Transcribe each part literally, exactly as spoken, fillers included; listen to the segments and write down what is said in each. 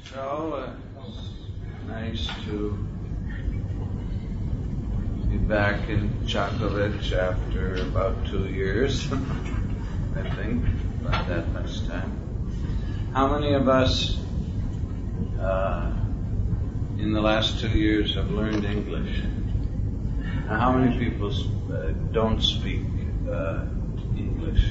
So, uh, nice to be back in Chakovich after about two years, I think, about that much time. How many of us uh, in the last two years have learned English? Now, how many people uh, don't speak uh, English?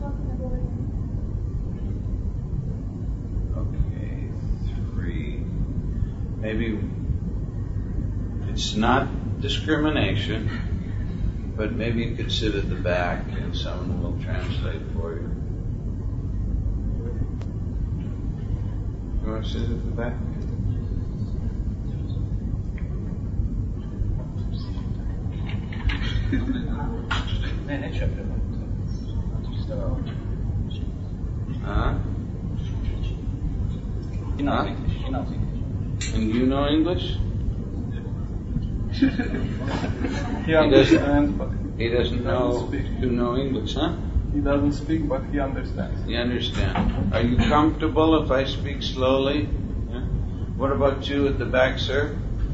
Okay, three. Maybe it's not discrimination, but maybe you could sit at the back and someone will translate for you. You want to sit at the back? Huh? He knows Huh? English. He knows English. And you know English? He understands, but He doesn't know doesn't speak. you know English, huh? he doesn't speak, but he understands. You understand. Are you comfortable if I speak slowly? Yeah? What about you at the back, sir?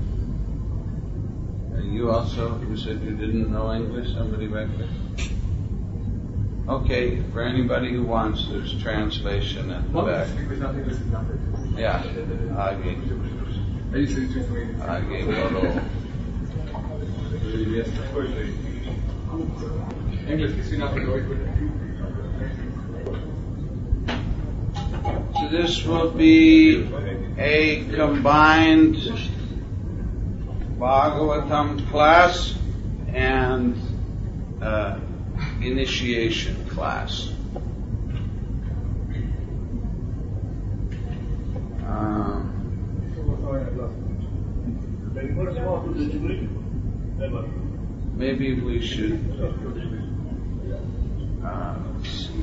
Uh, you also, you said you didn't know English, somebody back there? Okay, for anybody who wants, there's translation at the back. Yeah, Agi. Agi Goro. So this will be a combined Bhagavatam class and uh, initiation class. Um, maybe we should. Uh, let's see.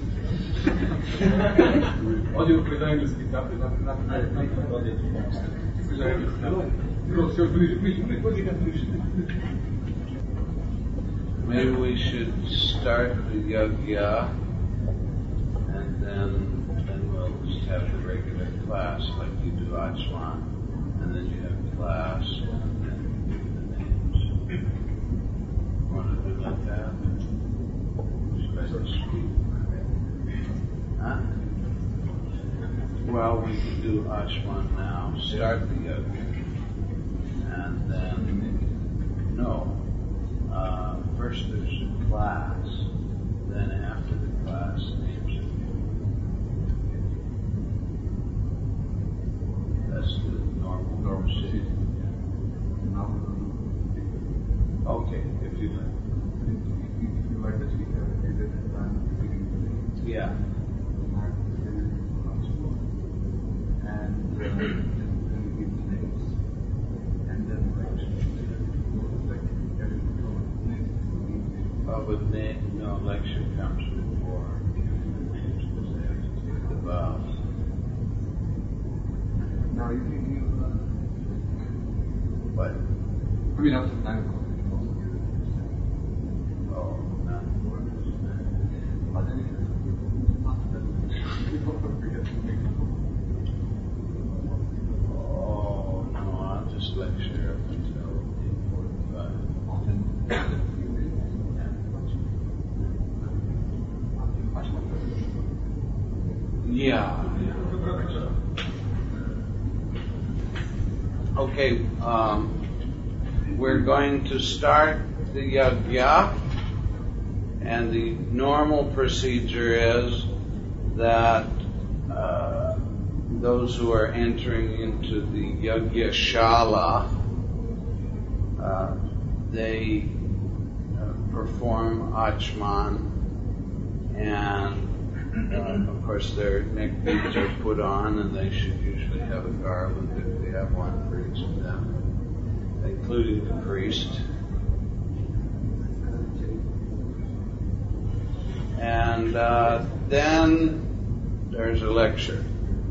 Maybe we should start the yajna, and then then we'll just have the regular class like you do Achman, and then you have class, and then you do the names. Want to do like that? Should I just speak? Huh? Well, we can do Achman now. Start the yajna, and then no. Uh, first there's a class, then after the class, names. That's the normal procedure. Okay, if you like. Yeah. And then give names. And then Oh, but then, no, lecture comes before the vows. Now you think you, uh, What? I mean, up to nine o'clock. Oh, not more than But then if it's after that, you don't forget to make it. Oh, no, I'll just lecture up until eight forty-five. Yeah. Okay, um, we're going to start the yajna, and the normal procedure is that uh, those who are entering into the yajna shala, uh, they uh, perform achman, and Uh, of course, their neck beads are put on, and they should usually have a garland if they have one for each of them, including the priest. And uh, then there's a lecture.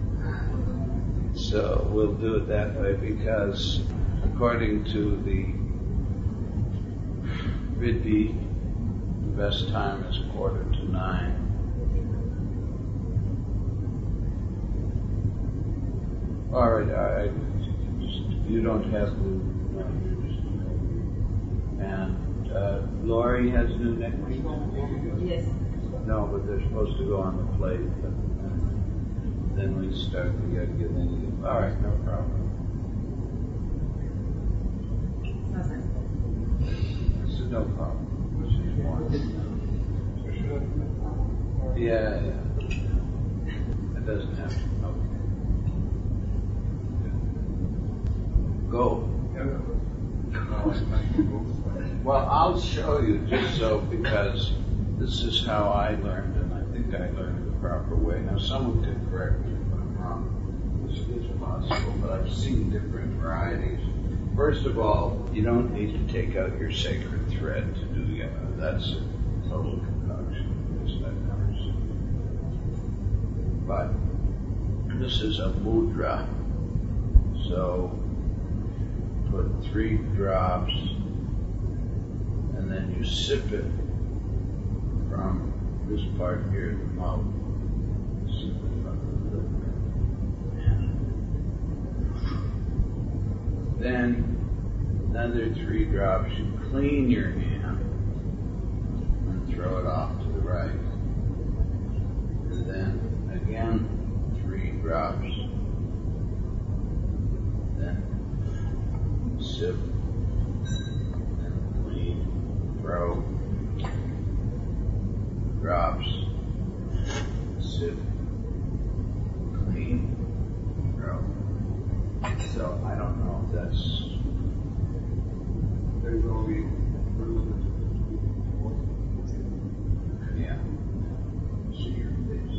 So we'll do it that way because, according to the Vidhi, the best time is quarter to nine. All right, I, I, you don't have to. And uh, Lori has new necklace? Yes. No, but they're supposed to go on the plate. But, uh, then we start the yoga. Then you, all right, no problem. This is no problem. This is one. Yeah, yeah. It doesn't have to. Okay. Go. Well, I'll show you just so, because this is how I learned, and I think I learned the proper way. Now, someone can correct me if I'm wrong, which is possible, but I've seen different varieties. First of all, you don't need to take out your sacred thread to do yoga. That's a total concoction. This I've never seen. But this is a mudra. So put three drops, and then you sip it from this part here, the mouth. Sip it from the lip. Then another three drops. You clean your hand and throw it off to the right. And then again, three drops. Then sip and clean, throw, drops, sip, clean, throw. So I don't know if that's. There's only Yeah. See your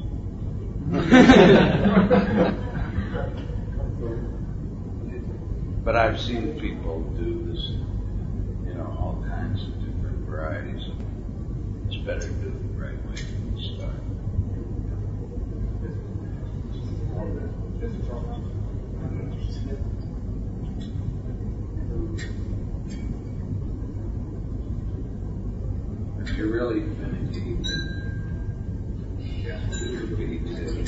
face. But I've seen people do this, you know, all kinds of different varieties. It's better to do it the right way from the start. If you're really finicky, yeah, do your feet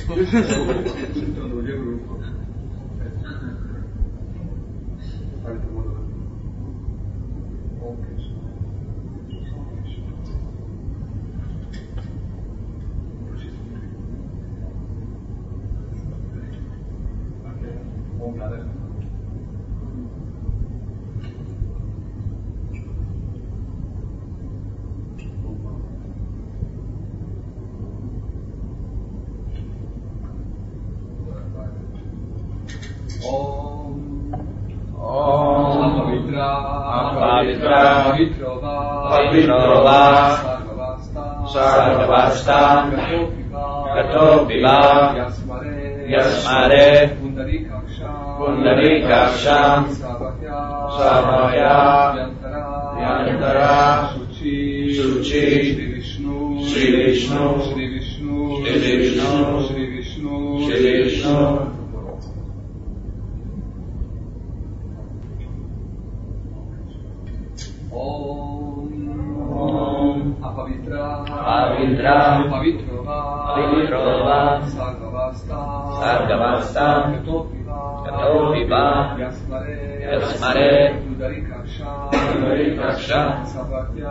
Sarvavasta Gato Viva Yasmare Pundarikaksham Savaya Yantara Suchi Shri Vishnu Shri Vishnu Shri Vishnu Shri Vishnu Pavitra Pavitrova Sargavasta Gato Viva Yasmare Pundarikaksham Savaya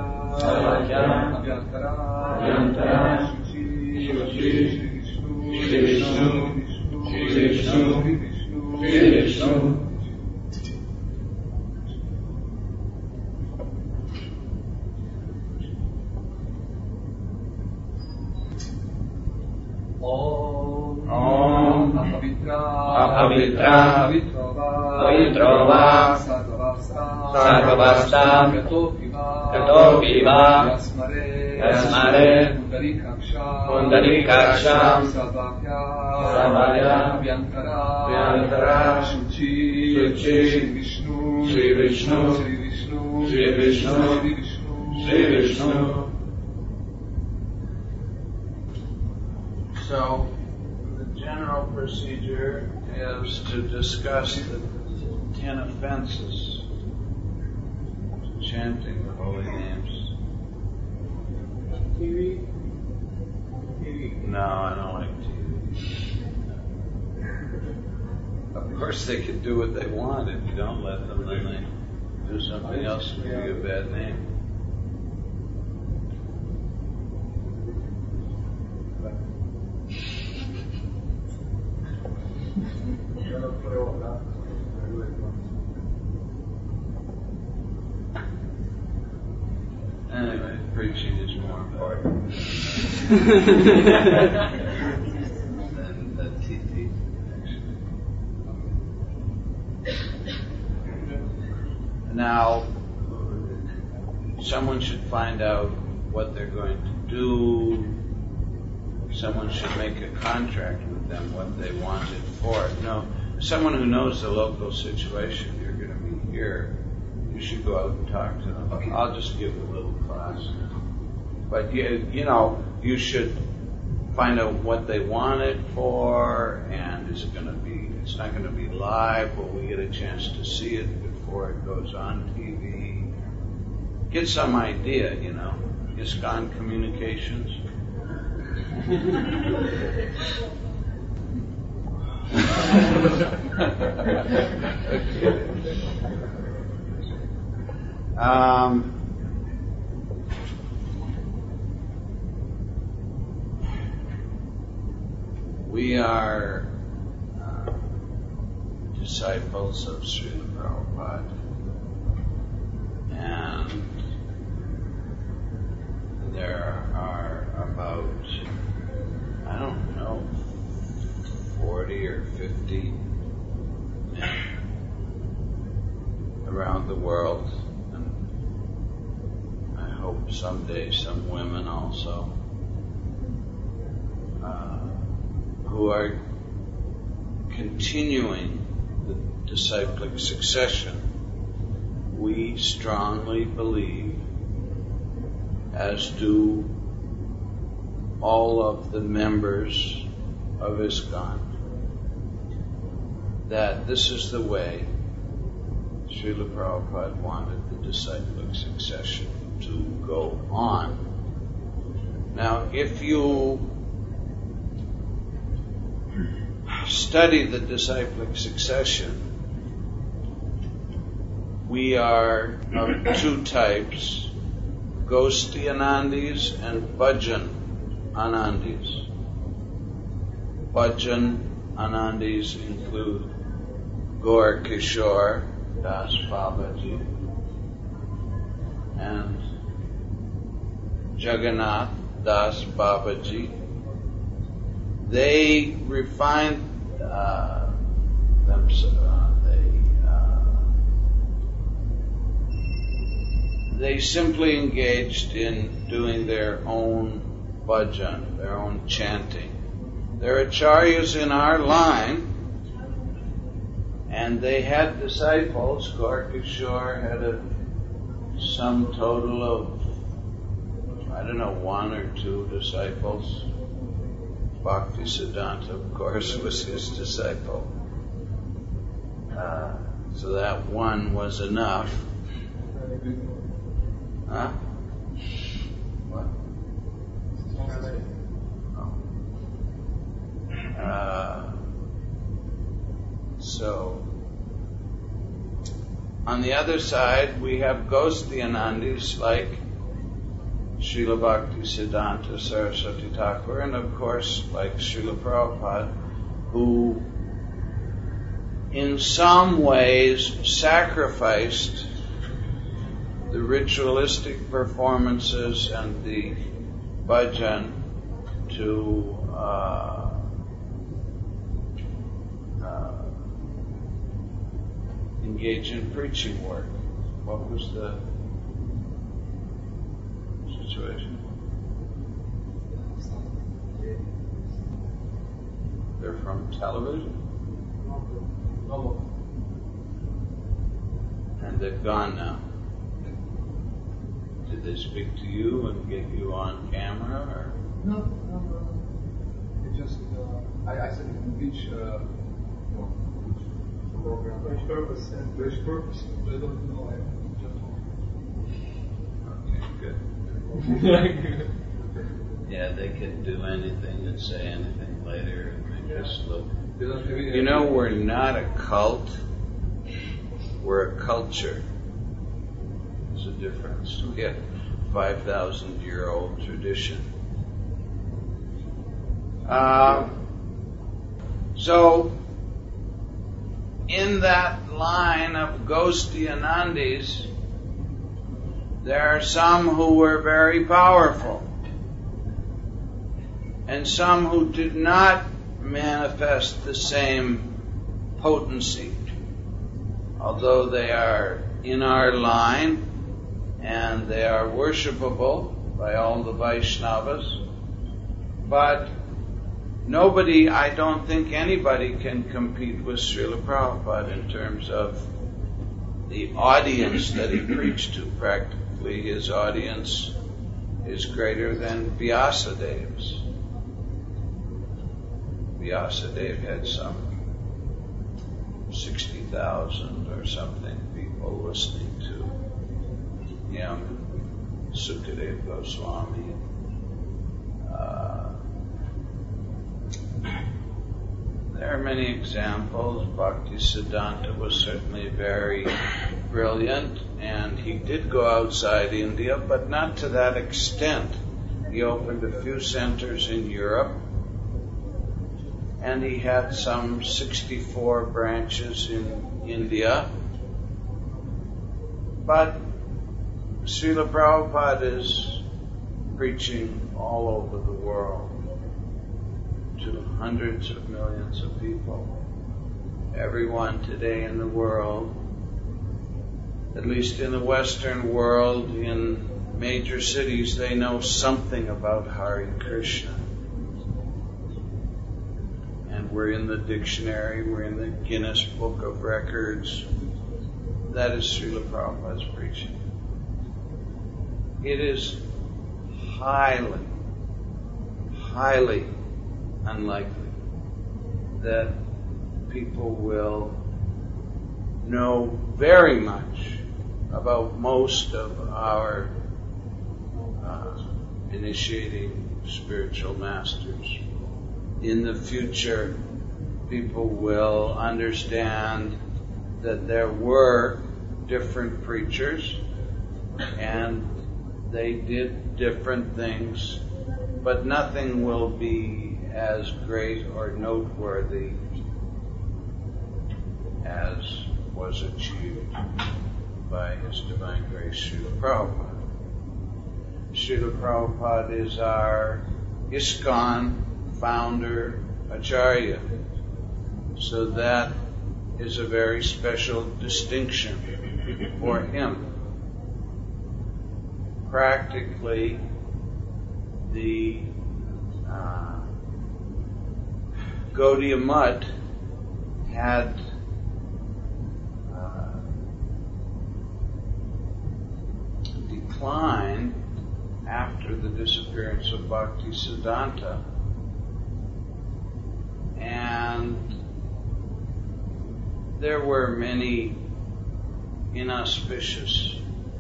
Yantara Suchi Shri Vishnu Shri Vishnu Shri Vishnu Om Apavitra Pavitrova Sarvavasta Gato Viva Yasmare Pundarikaksham Savaya Yantara Suchi Shri Vishnu Shri Vishnu Shri Vishnu Shri Vishnu. So, the general procedure is to discuss the ten offenses to chanting the holy names. T V? T V? No, I don't like T V. A course, they can do what they want. If you don't let them, then they do something else and give you a bad name. Anyway, preaching is more important than the T T. Now, someone should find out what they're going to do. Someone should make a contract with them, what they want it for. No, someone who knows the local situation, you're going to be here, you should go out and talk to them. Okay. I'll just give a little class. But, you, you know, you should find out what they want it for, and is it going to be, it's not going to be live, will we get a chance to see it before it goes on T V? Get some idea, you know. ISKCON Communications. um, we are uh, disciples of Srila Prabhupada, and there are about, I don't know, forty or fifty men around the world, and I hope someday some women also, uh, who are continuing the disciplic succession. We strongly believe, as do all of the members of ISKCON, that this is the way Srila Prabhupada wanted the disciplic succession to go on. Now, if you study the disciplic succession, we are of two types, Gosti Anandis and Bhajan Anandis. Bhajan Anandis include Gaur Kishore Das Babaji and Jagannath Das Babaji. They refined uh, themselves. Uh, they uh, they simply engaged in doing their own bhajan, their own chanting. They're acharyas in our line, and they had disciples. Gaur Kishore had a some total of, I don't know, one or two disciples. Bhakti Siddhanta, of course, was his disciple. Uh, so that one was enough. Huh? What? Oh. Uh, so, on the other side, we have Gosti Anandis like Srila Bhakti Siddhanta Saraswati Thakur, and of course, like Srila Prabhupada, who in some ways sacrificed the ritualistic performances and the bhajan to uh, uh, engage in preaching work. What was the situation? They're from television? And they've gone now. Did they speak to you and get you on camera, or? No, no, no. It just, uh, I, I said which, uh, you know, which program. Which purpose? And which purpose? I don't know. I just. Okay, good. Yeah, they could do anything and say anything later and make us look You know, we're not a cult, we're a culture. There's a difference. We have five thousand year old tradition. Uh, so, in that line of Ghostianandis, there are some who were very powerful, and some who did not manifest the same potency, although they are in our line and they are worshipable by all the Vaishnavas. But nobody, I don't think anybody can compete with Srila Prabhupada in terms of the audience that he preached to. Practically his audience is greater than Vyasadev's. Vyasadeva had some sixty thousand or something people listening to him, Sukadeva Goswami. Uh, there are many examples. Bhaktisiddhanta was certainly very brilliant, and he did go outside India, but not to that extent. He opened a few centers in Europe, and he had some sixty-four branches in India. But Srila Prabhupada is preaching all over the world to hundreds of millions of people. Everyone today in the world, at least in the Western world, in major cities, they know something about Hare Krishna. And we're in the dictionary, we're in the Guinness Book of Records. That is Srila Prabhupada's preaching. It is highly, highly unlikely that people will know very much about most of our uh, initiating spiritual masters. In the future, people will understand that there were different preachers and they did different things, but nothing will be as great or noteworthy as was achieved by His Divine Grace Srila Prabhupada. Srila Prabhupada is our ISKCON founder Acharya, so that is a very special distinction for him. Practically, the uh, Gaudiya Mutt had uh, declined after the disappearance of Bhaktisiddhanta, and there were many inauspicious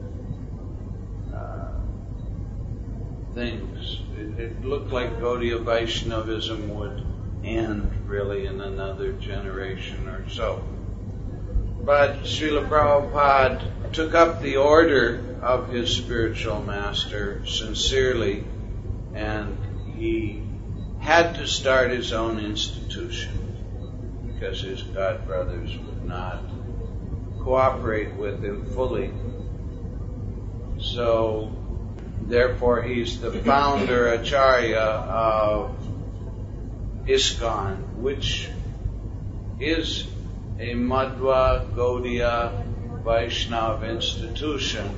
uh, things. It, it looked like Gaudiya Vaishnavism would end really in another generation or so. But Srila Prabhupada took up the order of his spiritual master sincerely, and he had to start his own institution because his god brothers would not cooperate with him fully. So, therefore, he's the founder Acharya of ISKCON, which is a Madhva Gaudiya Vaishnava institution,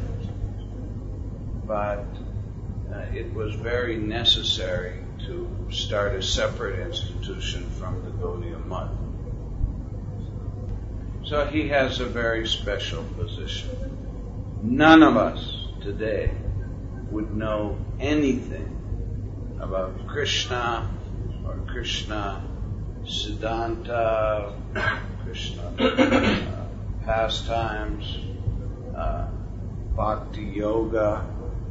but uh, it was very necessary to start a separate institution from the Gaudiya Mutt. So he has a very special position. None of us today would know anything about Krishna or Krishna Siddhanta, Krishna uh, pastimes, uh, Bhakti Yoga,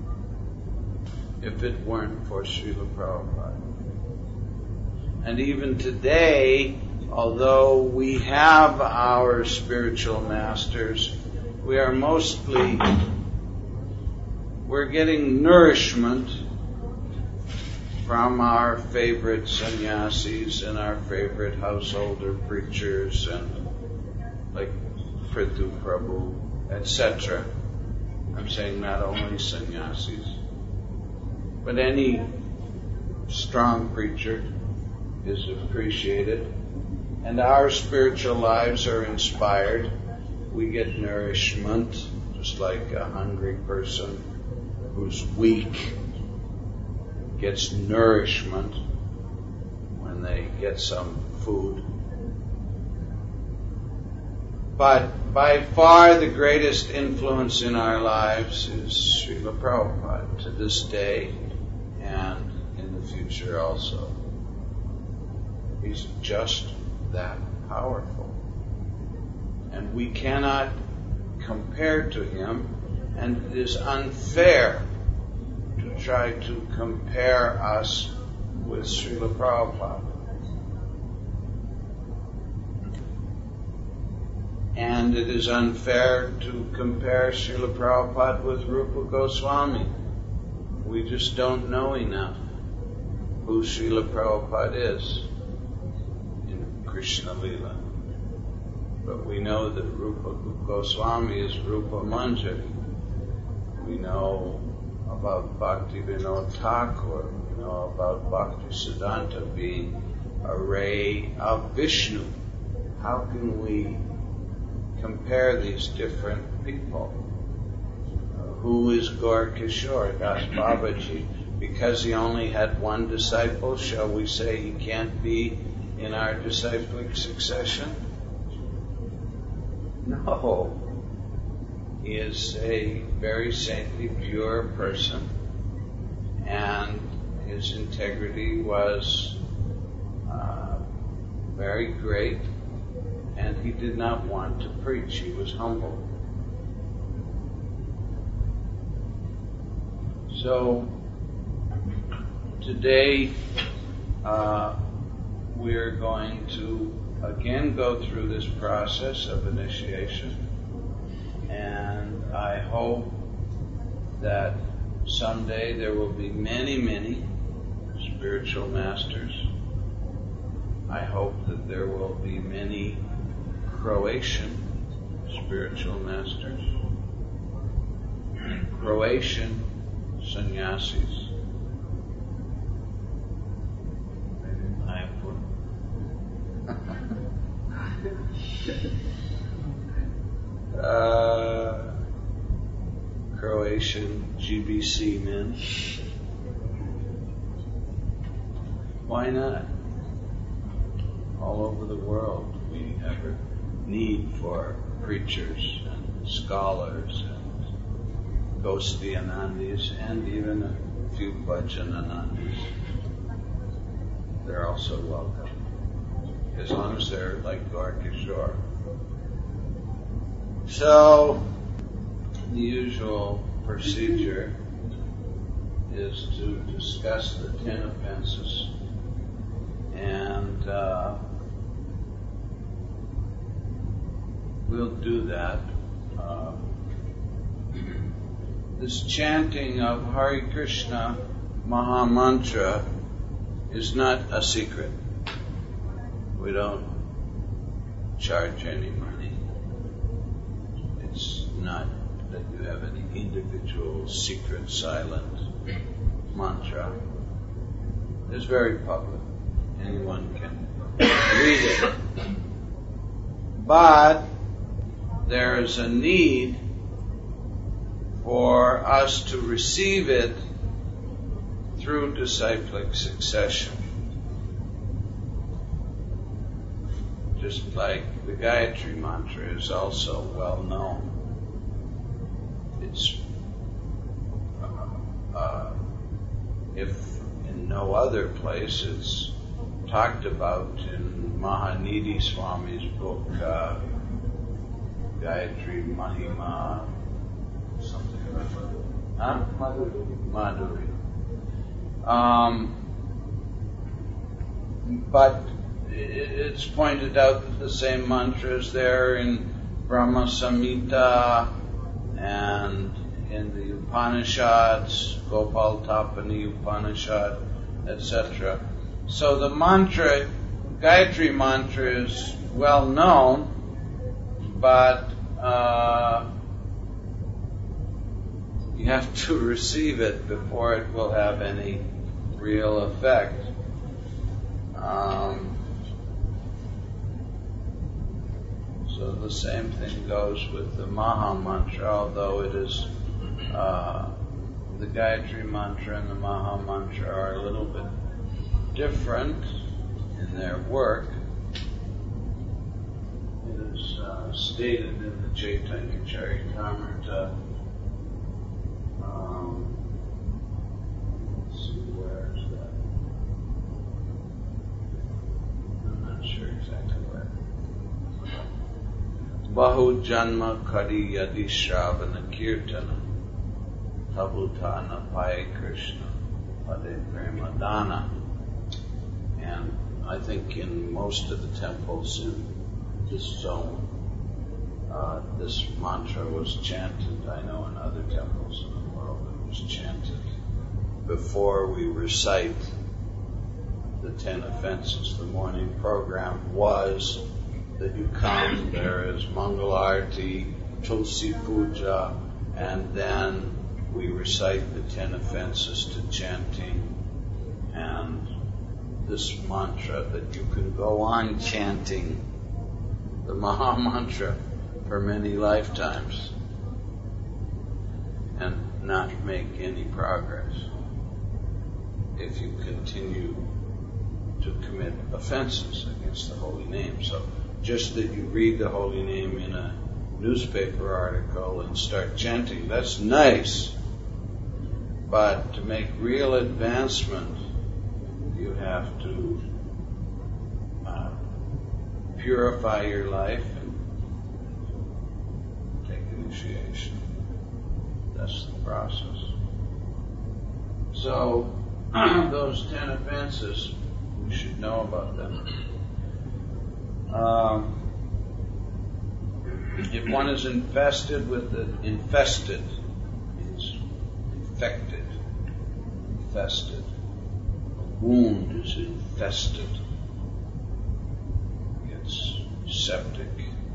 if it weren't for Srila Prabhupada. And even today, although we have our spiritual masters, we are mostly, we're getting nourishment from our favorite sannyasis and our favorite householder preachers and like Prithu Prabhu, et cetera. I'm saying not only sannyasis, but any strong preacher is appreciated, and our spiritual lives are inspired. We get nourishment, just like a hungry person who's weak gets nourishment when they get some food. But by far the greatest influence in our lives is Srila Prabhupada to this day and in the future also. He's just that powerful. And we cannot compare to him, and it is unfair to try to compare us with Srila Prabhupada. And it is unfair to compare Srila Prabhupada with Rupa Goswami. We just don't know enough who Srila Prabhupada is in Krishna Lila. But we know that Rupa Goswami is Rupa Manjari. We know about Bhakti Vinod Thakur. We know about Bhakti Siddhanta being a ray of Vishnu. How can we compare these different people? Uh, who is Gaur Kishore Das Babaji? Because he only had one disciple, shall we say he can't be in our disciplic succession? No. He is a very saintly, pure person, and his integrity was uh, very great, and he did not want to preach. He was humble. So today uh, we're going to again go through this process of initiation, and I hope that someday there will be many, many spiritual masters. I hope that there will be many Croatian spiritual masters and Croatian sannyasis. Maybe I have one. uh, Croatian G B C men. Why not? All over the world we have a need for preachers and scholars and Gosti Anandis and even a few Bhajan Anandis. They're also welcome, as long as they're like Gaur Kishore. So, the usual procedure is to discuss the ten offenses, and uh, we'll do that. Uh, this chanting of Hare Krishna Maha Mantra is not a secret. We don't charge any money. It's not that you have any individual secret silent mantra. It's very public. Anyone can read it. But there is a need for us to receive it through disciplic succession. Just like the Gayatri Mantra is also well known. It's, uh, uh, if in no other place, it's talked about in Mahanidhi Swami's book, uh, Gayatri Mahima, something about that. Huh? Madhuri. Madhuri. Um, but it's pointed out that the same mantra is there in Brahma Samhita and in the Upanishads, Gopal Tapani Upanishad, et cetera. So the mantra, Gayatri mantra, is well known, but uh, you have to receive it before it will have any real effect. Um, so the same thing goes with the Maha Mantra, although it is uh, the Gayatri Mantra and the Maha Mantra are a little bit different in their work. It is uh, stated in the Chaitanya Charitamrita. Um, let's see, where is that? I'm not sure exactly where. Bahu Janma Kari Yadi Shravana Kirtana Tabutana Pai Krishna Pade Premadana. And I think in most of the temples in this zone, uh, this mantra was chanted. I know in other temples in the world it was chanted before we recite the ten offenses. The morning program was that you come, there is Mangal Arati, Tulsi Puja, and then we recite the ten offenses to chanting and this mantra, that you can go on chanting the Maha Mantra for many lifetimes and not make any progress if you continue to commit offenses against the holy name. So just that you read the holy name in a newspaper article and start chanting, that's nice. But to make real advancement, you have to uh, purify your life and take initiation. That's the process. So, those ten offenses, we should know about them. Um, if one is infested with the infested, means infected, infested. A wound is infested. It's septic.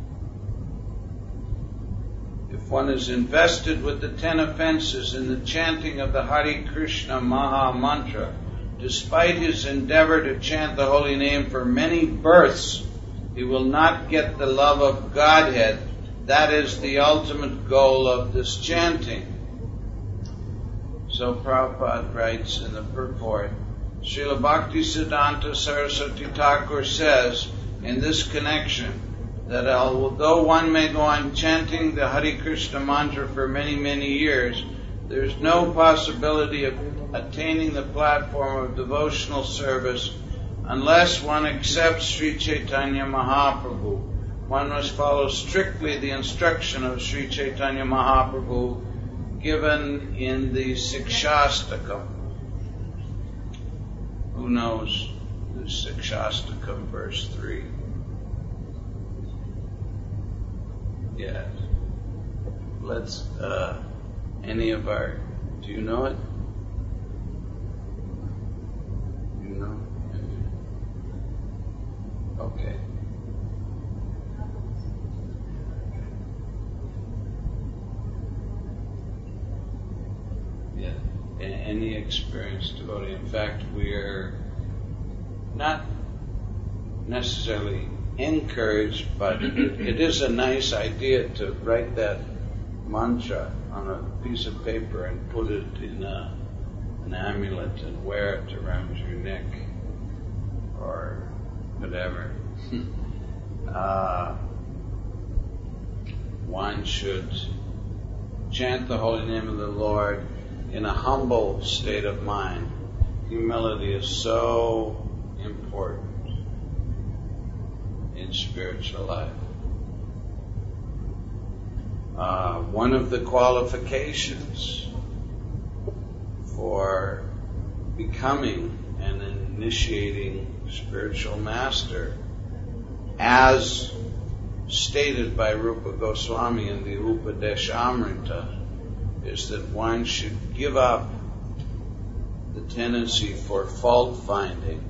If one is invested with the ten offenses in the chanting of the Hare Krishna Maha Mantra, despite his endeavor to chant the holy name for many births, he will not get the love of Godhead. That is the ultimate goal of this chanting. So Prabhupada writes in the purport, Srila Bhaktisiddhanta Saraswati Thakur says in this connection that although one may go on chanting the Hare Krishna mantra for many, many years, there is no possibility of attaining the platform of devotional service unless one accepts Sri Chaitanya Mahaprabhu. One must follow strictly the instruction of Sri Chaitanya Mahaprabhu given in the Sikshastakam. Who knows the Sikshastakam, verse three? Yes. Let's, uh, any of our, do you know it? You know? Okay. Yeah. Any experienced devotee. In fact, we're not necessarily encouraged, but it, it is a nice idea to write that mantra on a piece of paper and put it in a, an amulet and wear it around your neck or whatever. uh, one should chant the holy name of the Lord in a humble state of mind. Humility is so important in spiritual life. Uh, one of the qualifications for becoming and initiating spiritual master, as stated by Rupa Goswami in the Upadeshamrita, is that one should give up the tendency for fault finding.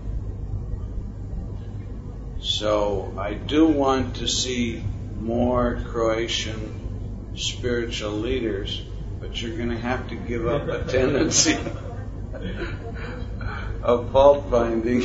So I do want to see more Croatian spiritual leaders, but you're going to have to give up a tendency of fault finding.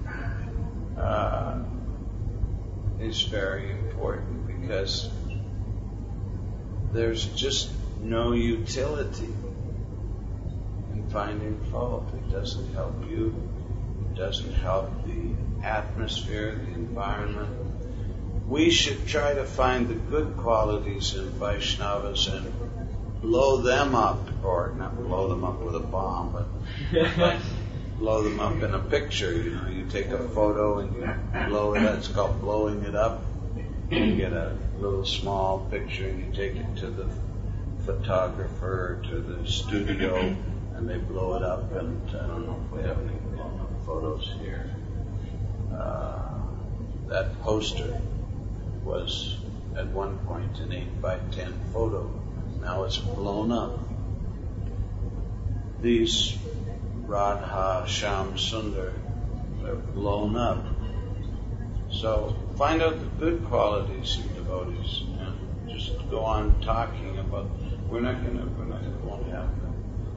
uh, is very important, because there's just no utility in finding fault. It doesn't help you. It doesn't help the atmosphere, the environment. We should try to find the good qualities in Vaishnavas and blow them up, or not blow them up with a bomb, but blow them up in a picture. You know, you take a photo and you blow it up. It's called blowing it up. You get a little small picture and you take it to the photographer, to the studio, and they blow it up. And I don't know if we have any blown up photos here. Uh, that poster was at one point an eight by ten photo. Now it's blown up. These Radha, Shyam Sundar, they're blown up. So find out the good qualities in devotees and just go on talking about. We're not going to. We're not going to. Won't have them.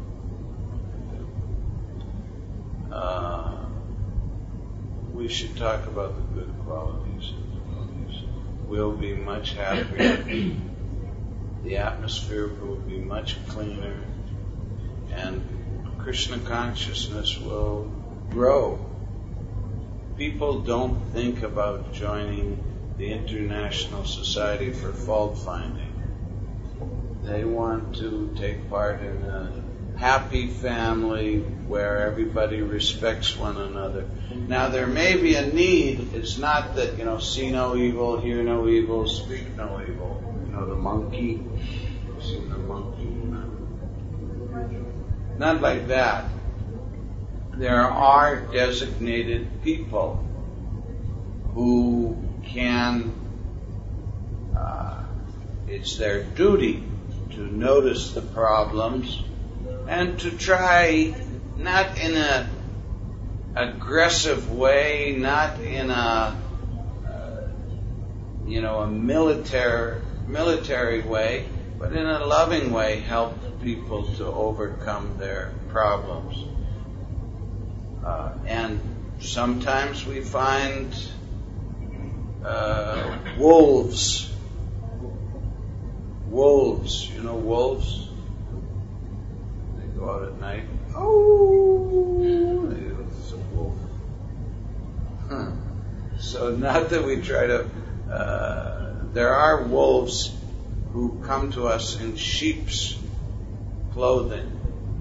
Uh, we should talk about the good qualities in devotees. We'll be much happier. The atmosphere will be much cleaner, and Krishna consciousness will grow. People don't think about joining the International Society for Fault Finding. They want to take part in a happy family where everybody respects one another. Now, there may be a need. It's not that, you know, see no evil, hear no evil, speak no evil. You know, the monkey. See the monkey. Not like that. There are designated people who can, uh, it's their duty to notice the problems and to try, not in a aggressive way, not in a, uh, you know, a military military way, but in a loving way, help people to overcome their problems. Uh, and sometimes we find uh, wolves. Wolves, you know wolves? They go out at night. Oh, it's a wolf. Huh. So not that we try to, uh, there are wolves who come to us in sheep's clothing.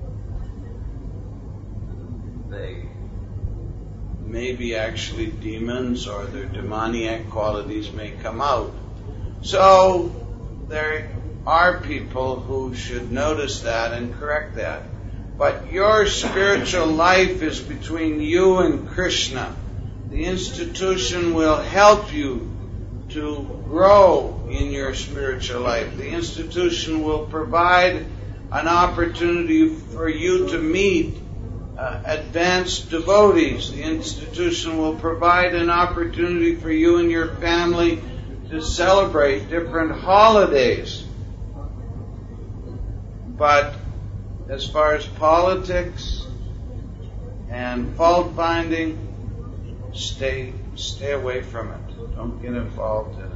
They may be actually demons, or their demoniac qualities may come out. So there are people who should notice that and correct that. But your spiritual life is between you and Krishna. The institution will help you to grow in your spiritual life. The institution will provide an opportunity for you to meet uh, advanced devotees. The institution will provide an opportunity for you and your family to celebrate different holidays. But as far as politics and fault finding, stay stay away from it. Don't get involved in it.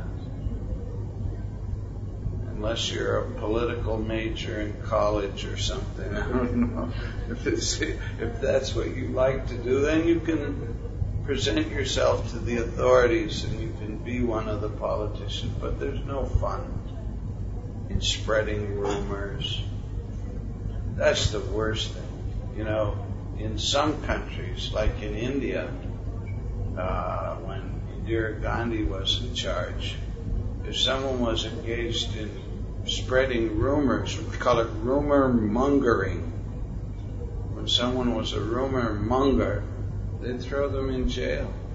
Unless you're a political major in college or something. I don't know. If it's, if that's what you like to do, then you can present yourself to the authorities and you can be one of the politicians. But there's no fun in spreading rumors. That's the worst thing. You know, in some countries, like in India, uh, when Indira Gandhi was in charge, if someone was engaged in spreading rumors, we call it rumor mongering. When someone was a rumor monger, they'd throw them in jail.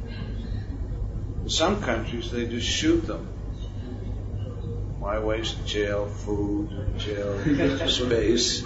In some countries, they just shoot them. Why waste jail food, jail space?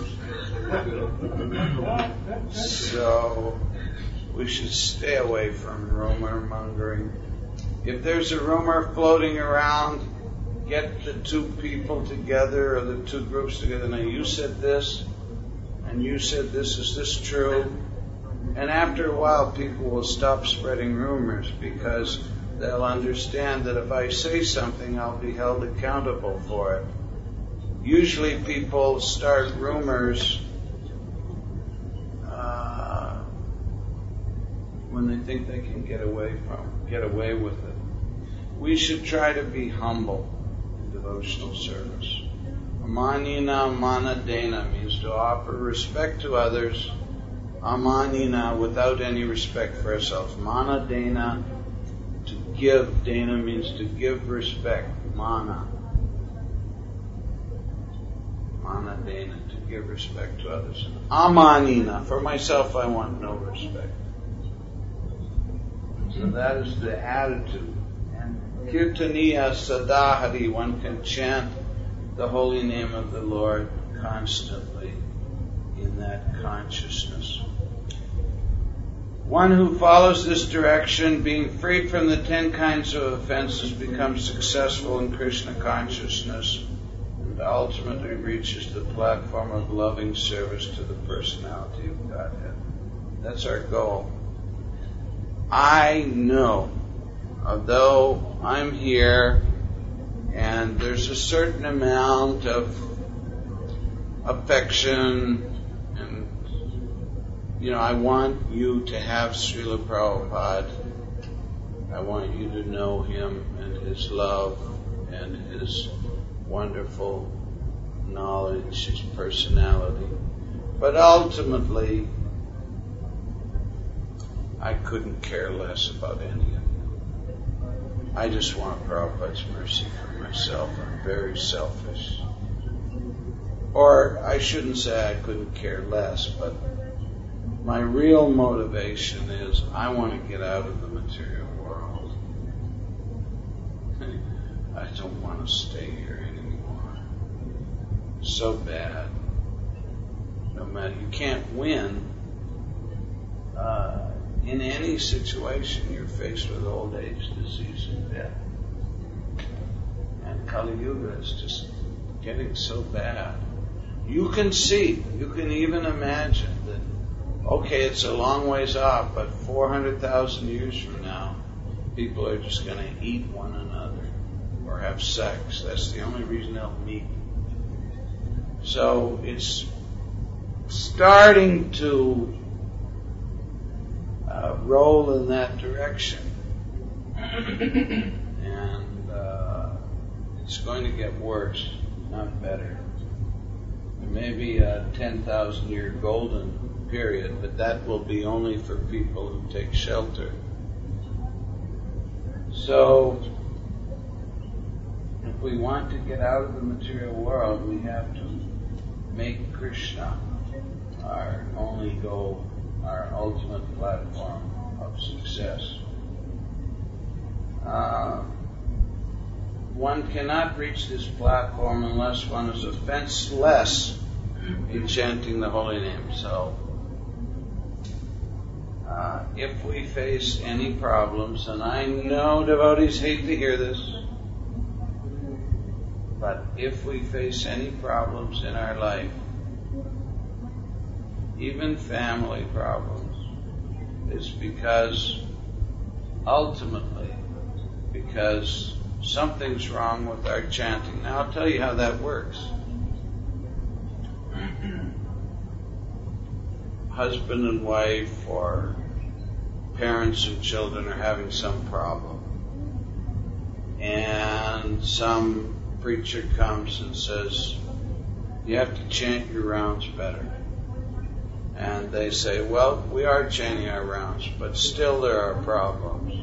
So we should stay away from rumor mongering. If there's a rumor floating around, get the two people together or the two groups together. Now you said this, and you said this. Is this true? And after a while, people will stop spreading rumors because they'll understand that if I say something, I'll be held accountable for it. Usually people start rumors uh, when they think they can get away from, get away with it. We should try to be humble in devotional service. Amanina manadena means to offer respect to others. Amanina, without any respect for ourselves. Manadena, to give. Dana means to give respect. Mana. Manadena, to give respect to others. Amanina, for myself I want no respect. So that is the attitude. And Kirtaniya Sadahari, one can chant the holy name of the Lord constantly in that consciousness. One who follows this direction, being freed from the ten kinds of offenses, becomes successful in Krishna consciousness and ultimately reaches the platform of loving service to the personality of Godhead. That's our goal. I know, although I'm here and there's a certain amount of affection, and you know, I want you to have Srila Prabhupada. I want you to know him and his love and his wonderful knowledge, his personality. But ultimately, I couldn't care less about any of you. I just want Prabhupada's mercy for myself. I'm very selfish. Or I shouldn't say I couldn't care less, but my real motivation is I want to get out of the material world. I don't want to stay here anymore. So bad. No matter, you can't win. Uh, in any situation, you're faced with old age, disease, and death. And Kali Yuga is just getting so bad. You can see, you can even imagine that, okay, it's a long ways off, but four hundred thousand years from now, people are just going to eat one another or have sex. That's the only reason they'll meet. So it's starting to uh, roll in that direction. And uh, it's going to get worse, not better. There may be a ten thousand year golden period, but that will be only for people who take shelter. So, if we want to get out of the material world, we have to make Krishna our only goal, our ultimate platform of success. Uh, one cannot reach this platform unless one is offenseless in chanting the holy name. So, uh, if we face any problems, and I know devotees hate to hear this, but if we face any problems in our life, even family problems, it's because, ultimately, because something's wrong with our chanting. Now, I'll tell you how that works. Husband and wife or parents and children are having some problem. And some preacher comes and says, you have to chant your rounds better. And they say, well, we are chanting our rounds, but still there are problems.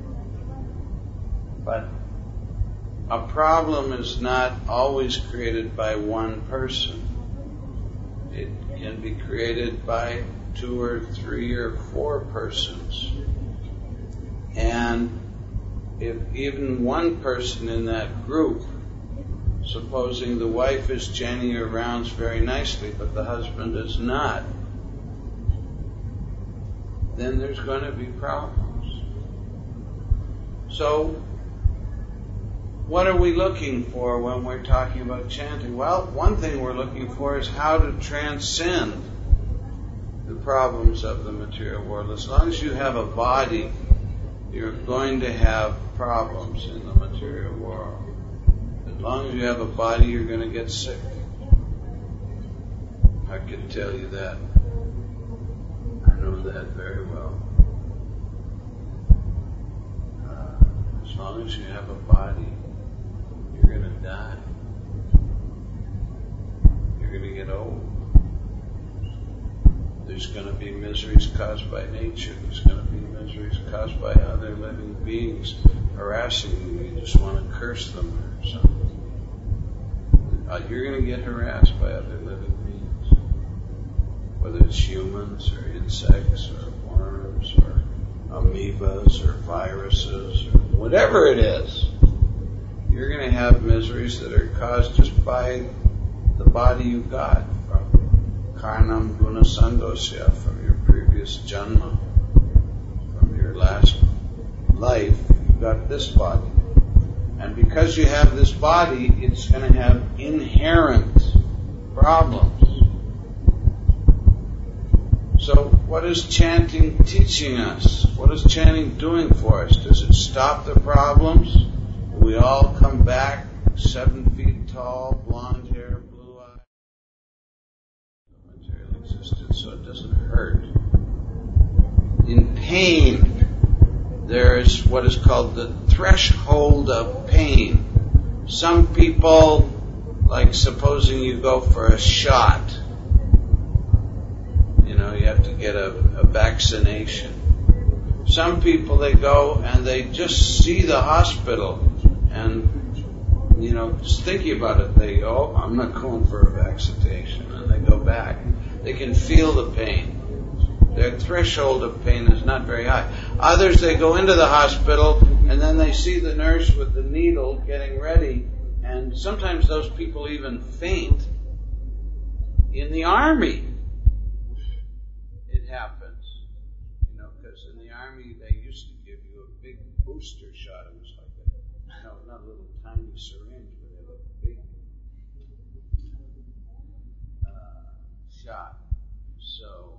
But a problem is not always created by one person. It can be created by two or three or four persons. And if even one person in that group, supposing the wife is chanting her rounds very nicely, but the husband is not, then there's going to be problems. So, what are we looking for when we're talking about chanting? Well, one thing we're looking for is how to transcend the problems of the material world. As long as you have a body, you're going to have problems in the material world. As long as you have a body, you're going to get sick. I can tell you that. I know that very well. Uh, as long as you have a body, you're going to die. You're going to get old. There's going to be miseries caused by nature. There's going to be miseries caused by other living beings harassing you. You just want to curse them or something. Uh, you're going to get harassed by other living beings, whether it's humans or insects or worms or amoebas or viruses or whatever it is. You're going to have miseries that are caused just by the body you got from karnam guna sangosya, from your previous janma, from your last life. You got this body. And because you have this body, it's going to have inherent problems. So what is chanting teaching us? What is chanting doing for us? Does it stop the problems? Do we all come back seven feet tall, blonde hair, blue eyes? Material existence, so it doesn't hurt. In pain, there is what is called the threshold of pain. Some people, like supposing you go for a shot, you know, you have to get a, a vaccination. Some people, they go and they just see the hospital and, you know, just thinking about it, they go, oh, I'm not going for a vaccination, and they go back. They can feel the pain. Their threshold of pain is not very high. Others, they go into the hospital and then they see the nurse with the needle getting ready, and sometimes those people even faint. In the army, it happens. You know, because in the army they used to give you a big booster shot. It was like a, no, not a little tiny syringe, but they have a big uh, shot. So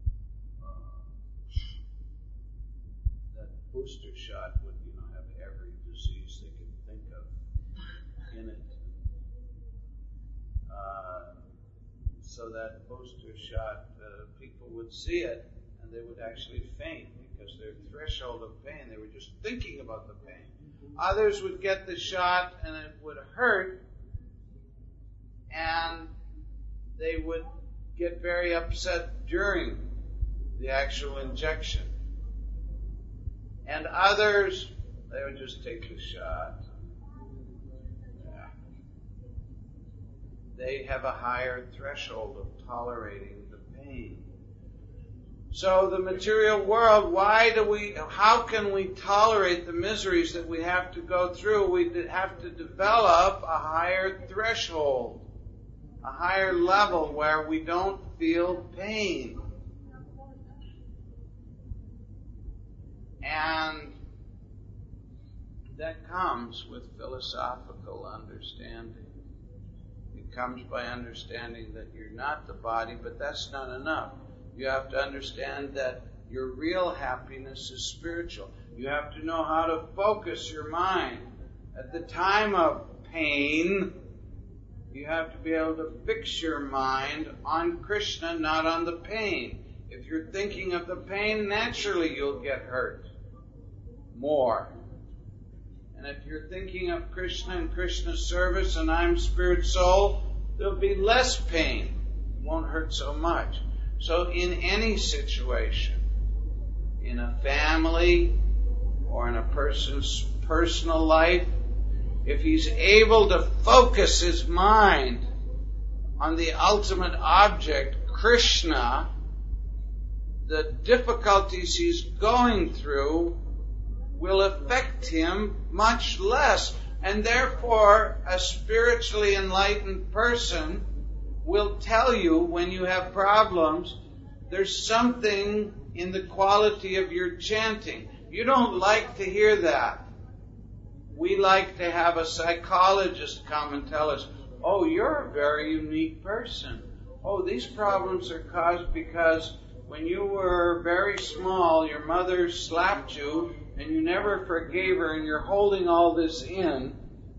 booster shot would, you know, have every disease they could think of in it. Uh, so that booster shot, uh, people would see it and they would actually faint because their threshold of pain, they were just thinking about the pain. Others would get the shot and it would hurt and they would get very upset during the actual injection. And others, they would just take the shot. Yeah. They have a higher threshold of tolerating the pain. So the material world, why do we, how can we tolerate the miseries that we have to go through? We have to develop a higher threshold, a higher level where we don't feel pain. And that comes with philosophical understanding. It comes by understanding that you're not the body, but that's not enough. You have to understand that your real happiness is spiritual. You have to know how to focus your mind. At the time of pain, you have to be able to fix your mind on Krishna, not on the pain. If you're thinking of the pain, naturally you'll get hurt more. And if you're thinking of Krishna and Krishna's service and I'm spirit soul, there'll be less pain. It won't hurt so much. So in any situation, in a family or in a person's personal life, if he's able to focus his mind on the ultimate object, Krishna, the difficulties he's going through will affect him much less. And therefore, a spiritually enlightened person will tell you when you have problems, there's something in the quality of your chanting. You don't like to hear that. We like to have a psychologist come and tell us, oh, you're a very unique person. Oh, these problems are caused because when you were very small, your mother slapped you and you never forgave her and you're holding all this in.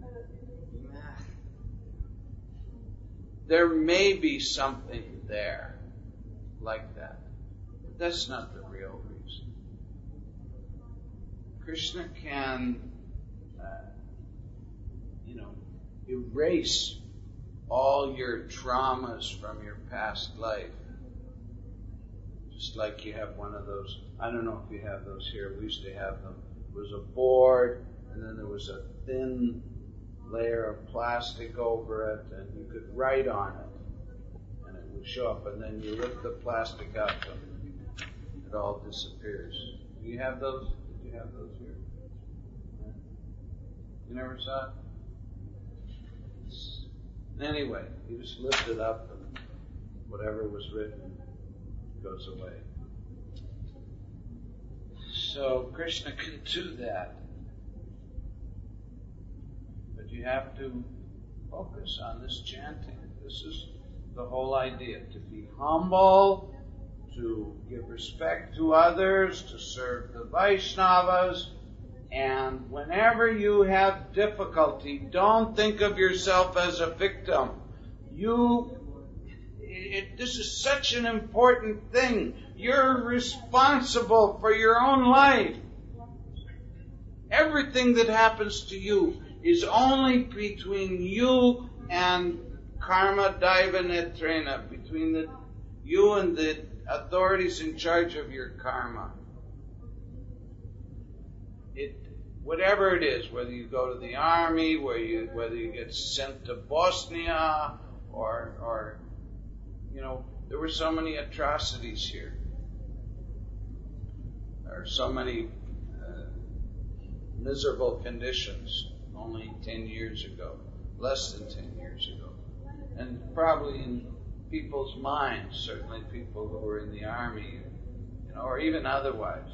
There may be something there like that. But that's not the real reason. Krishna can, uh, you know, erase all your traumas from your past life. Just like you have one of those, I don't know if you have those here, we used to have them. It was a board, and then there was a thin layer of plastic over it, and you could write on it, and it would show up, and then you lift the plastic up, and it all disappears. Do you have those? Did you have those here? You never saw it? It's, anyway, you just lift it up, and whatever was written goes away. So Krishna can do that. But you have to focus on this chanting. This is the whole idea. To be humble, to give respect to others, to serve the Vaishnavas. And whenever you have difficulty, don't think of yourself as a victim. You It, this is such an important thing. You're responsible for your own life. Everything that happens to you is only between you and karma daiva netrena, between the, you and the authorities in charge of your karma. It, whatever it is, whether you go to the army, whether you, whether you get sent to Bosnia, or, or you know, there were so many atrocities here. There are so many uh, miserable conditions only ten years ago, less than ten years ago. And probably in people's minds, certainly people who were in the army, you know, or even otherwise.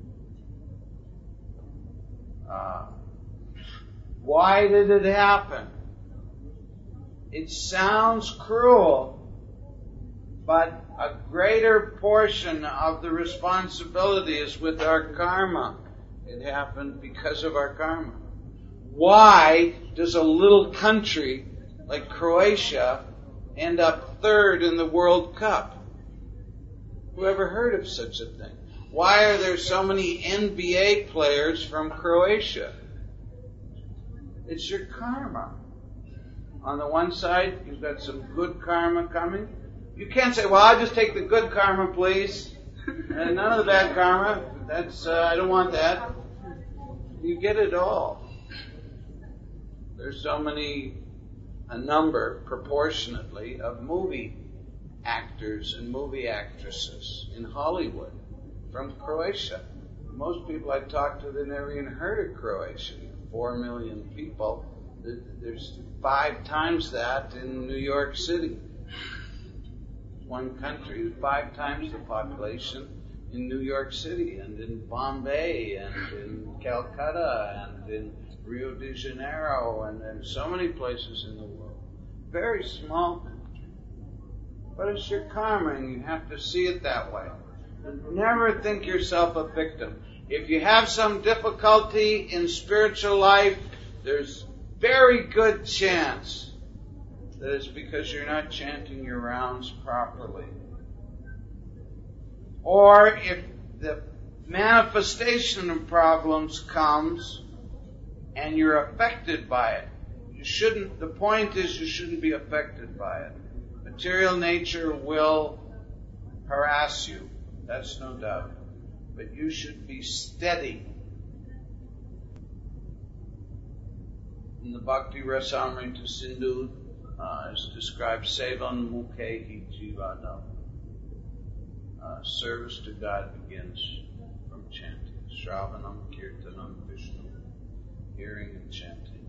Uh, why did it happen? It sounds cruel, but a greater portion of the responsibility is with our karma. It happened because of our karma. Why does a little country like Croatia end up third in the World Cup? Who ever heard of such a thing? Why are there so many N B A players from Croatia? It's your karma. On the one side, you've got some good karma coming. You can't say, well, I'll just take the good karma, please, and none of the bad karma. That's uh, I don't want that. You get it all. There's so many, a number, proportionately, of movie actors and movie actresses in Hollywood from Croatia. Most people I talk to, they've never even heard of Croatia. Four million people. There's five times that in New York City. One country, five times the population in New York City, and in Bombay, and in Calcutta, and in Rio de Janeiro, and in so many places in the world. Very small country. But it's your karma, and you have to see it that way. And never think yourself a victim. If you have some difficulty in spiritual life, there's very good chance that it's because you're not chanting your rounds properly. Or if the manifestation of problems comes and you're affected by it, you shouldn't, the point is you shouldn't be affected by it. Material nature will harass you, that's no doubt. But you should be steady. In the Bhakti Rasamrita Sindhu, Uh, is described Sevan Mukhehi Jivana. Uh, service to God begins from chanting. Shravanam, Kirtanam, Vishnu, hearing and chanting.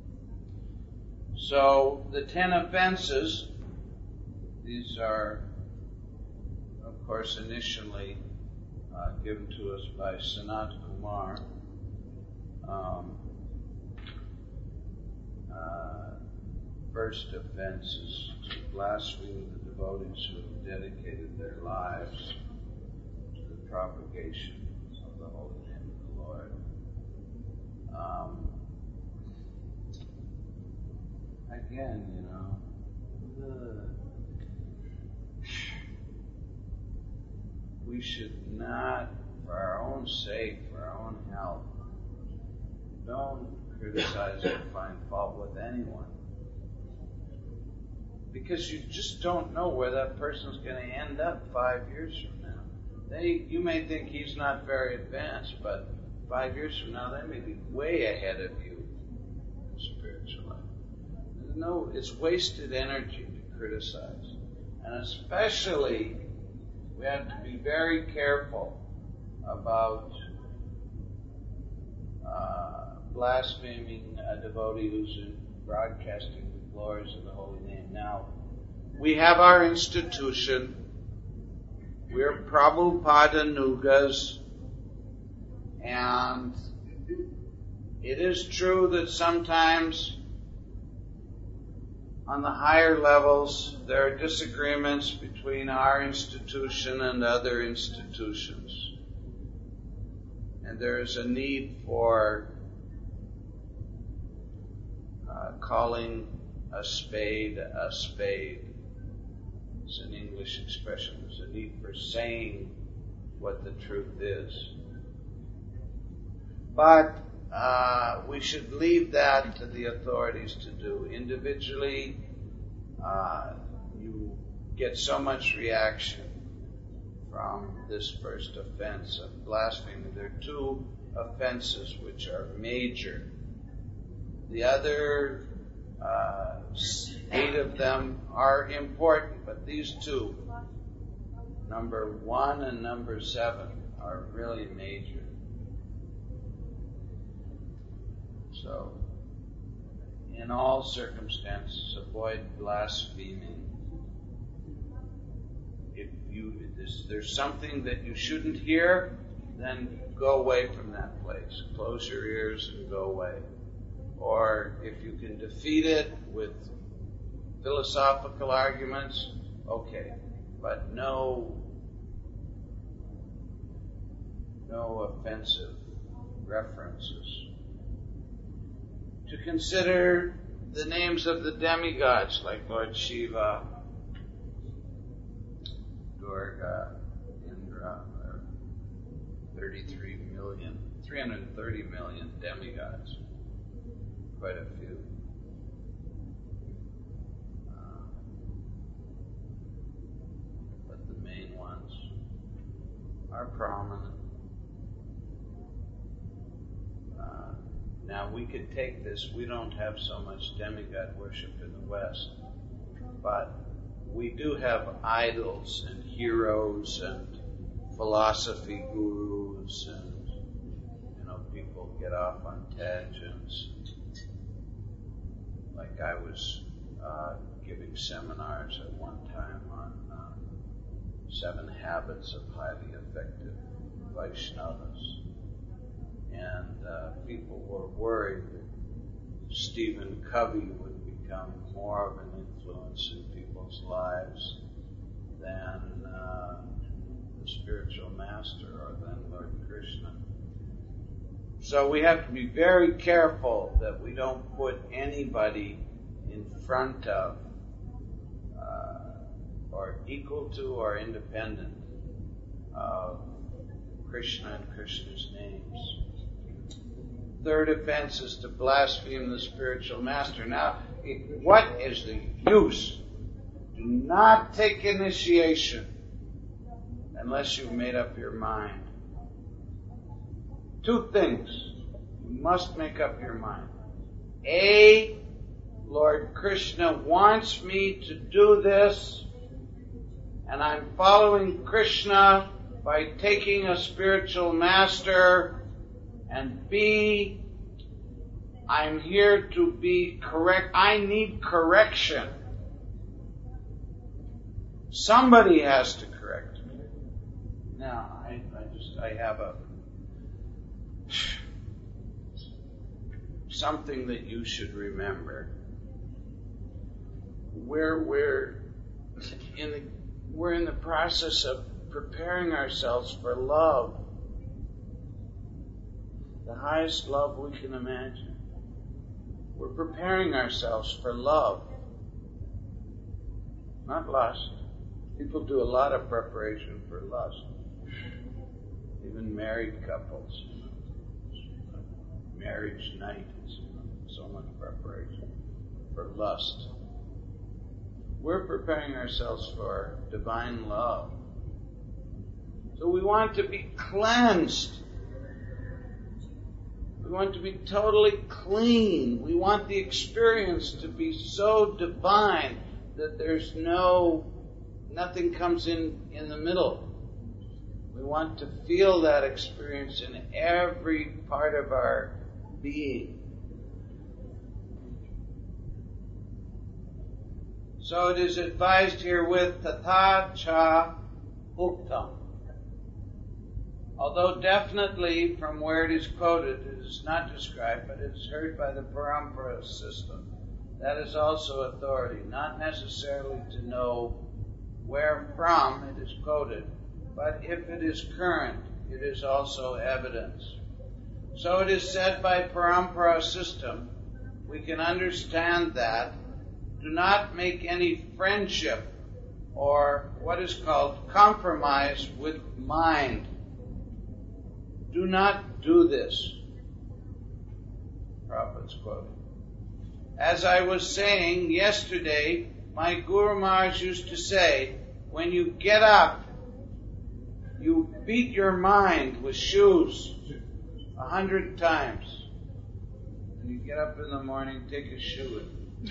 So the ten offenses, these are, of course, initially uh, given to us by Sanat Kumar. Um, uh, first offense is to blaspheme the devotees who have dedicated their lives to the propagation of the holy name of the Lord. Um, again, you know, the, we should not, for our own sake, for our own health, don't criticize or find fault with anyone. Because you just don't know where that person's going to end up five years from now. They, you may think he's not very advanced, but five years from now, they may be way ahead of you in spiritual life. No, it's wasted energy to criticize. And especially, we have to be very careful about uh, blaspheming a devotee who's broadcasting the glories of the holy name. Now, we have our institution. We're Prabhupada Nugas, and it is true that sometimes on the higher levels there are disagreements between our institution and other institutions. And there is a need for uh, calling a spade a spade. It's an English expression. There's a need for saying what the truth is. But uh, we should leave that to the authorities to do. Individually, uh, you get so much reaction from this first offense of blasphemy. There are two offenses which are major. The other uh, eight of them are important, but these two, number one and number seven, are really major. So, in all circumstances, avoid blaspheming. If you if there's something that you shouldn't hear, then go away from that place. Close your ears and go away. Or if you can defeat it with philosophical arguments, okay. But no, no offensive references. To consider the names of the demigods like Lord Shiva, Durga, Indra, or thirty-three million, three hundred thirty million demigods. Quite a few. Uh, but the main ones are prominent. Uh, now we could take this, we don't have so much demigod worship in the West, but we do have idols and heroes and philosophy gurus, and you know, people get off on tangents. Like I was uh, giving seminars at one time on uh, seven habits of highly effective Vaishnavas. And uh, people were worried that Stephen Covey would become more of an influence in people's lives than uh, the spiritual master or than Lord Krishna. So we have to be very careful that we don't put anybody in front of uh, or equal to or independent of Krishna and Krishna's names. Third offense is to blaspheme the spiritual master. Now, what is the use? Do not take initiation unless you've made up your mind. Two things. You must make up your mind. A, Lord Krishna wants me to do this, and I'm following Krishna by taking a spiritual master, and B, I'm here to be correct. I need correction. Somebody has to correct me. Now, I, I just, I have a, something that you should remember. We're, we're in the, we're in the process of preparing ourselves for love. The highest love we can imagine. We're preparing ourselves for love, not lust. People do a lot of preparation for lust. Even married couples. Marriage night is so much preparation for lust. We're preparing ourselves for divine love. So we want to be cleansed. We want to be totally clean. We want the experience to be so divine that there's no, nothing comes in in the middle. We want to feel that experience in every part of our being. So it is advised herewith, tatha cha uktam. Although definitely from where it is quoted, it is not described, but it is heard by the parampara system. That is also authority, not necessarily to know where from it is quoted, but if it is current, it is also evidence. So it is said by parampara system, we can understand that. Do not make any friendship or what is called compromise with mind. Do not do this. Prabhupada's quoting. As I was saying yesterday, my Guru Maharaj used to say, when you get up, you beat your mind with shoes a hundred times. When you get up in the morning, take a shoe and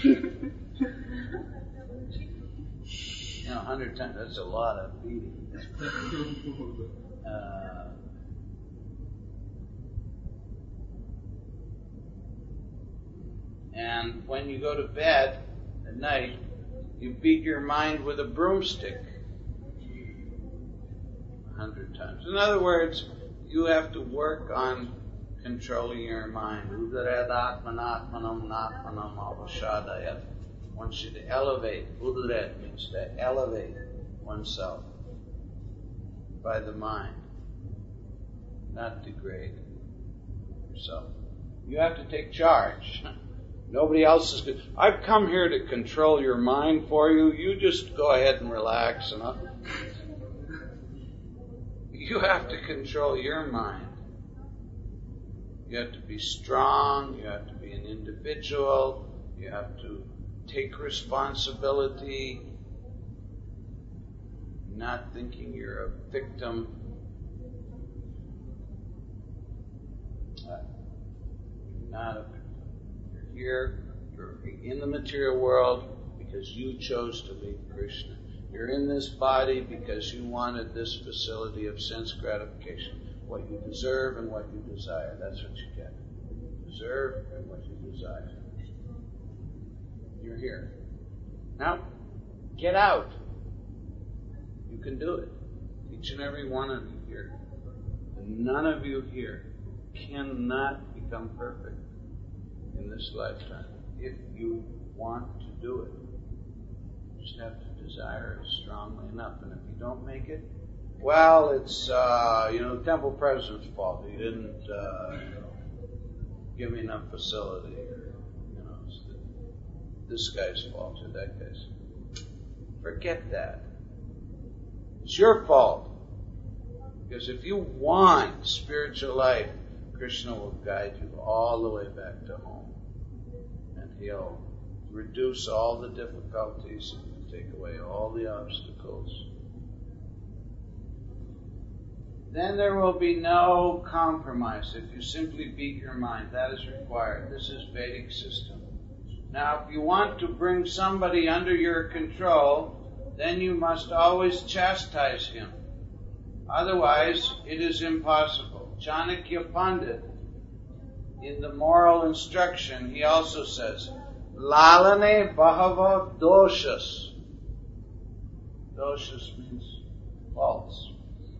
you know, a hundred times, that's a lot of beating. Uh, and when you go to bed at night, you beat your mind with a broomstick a hundred times. In other words, you have to work on controlling your mind. One should elevate. Udred means to elevate oneself by the mind, not degrade yourself. You have to take charge. Nobody else is good. I've come here to control your mind for you. You just go ahead and relax. And I'll... You have to control your mind. You have to be strong. You have to be an individual. You have to take responsibility. Not thinking you're a victim. Uh, not a victim. You're here. You're in the material world because you chose to meet Krishna. You're in this body because you wanted this facility of sense gratification. What you deserve and what you desire. That's what you get. You deserve and what you desire. You're here. Now, get out. You can do it. Each and every one of you here. None of you here cannot become perfect in this lifetime. If you want to do it, you just have to desire it strongly enough. And if you don't make it, well, it's, uh, you know, the temple president's fault. He didn't, uh, you know, give me enough facility, or, you know, it's the, this guy's fault or that guy's. Forget that. It's your fault. Because if you want spiritual life, Krishna will guide you all the way back to home. And he'll reduce all the difficulties and take away all the obstacles. Then there will be no compromise if you simply beat your mind. That is required. This is Vedic system. Now, if you want to bring somebody under your control, then you must always chastise him. Otherwise, it is impossible. Chanakya Pandit, in the moral instruction, he also says, Lalane Bahava Doshas. Doshas means faults.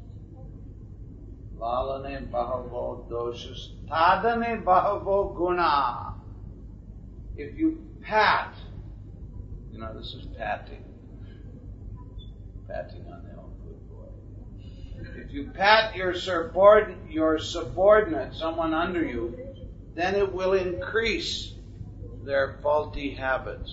Lalane Bahavo Doshas. Tadane Bahavo Guna. If you pat, you know, this is patting. Patting on the old good boy. If you pat your subordinate, your subordinate, someone under you, then it will increase their faulty habits.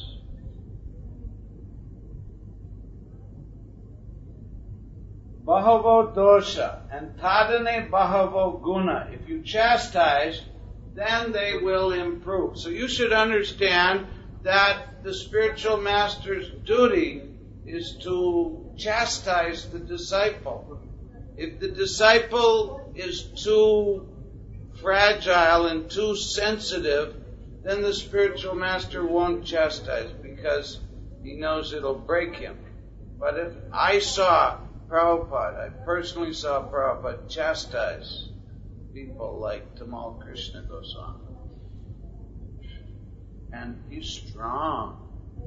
Bahavo dosha and tadane bahavo guna. If you chastise, then they will improve. So you should understand that the spiritual master's duty is to chastise the disciple. If the disciple is too fragile and too sensitive, then the spiritual master won't chastise because he knows it'll break him. But if I saw Prabhupada, I personally saw Prabhupada chastise people like Tamal Krishna Goswami. And he's strong.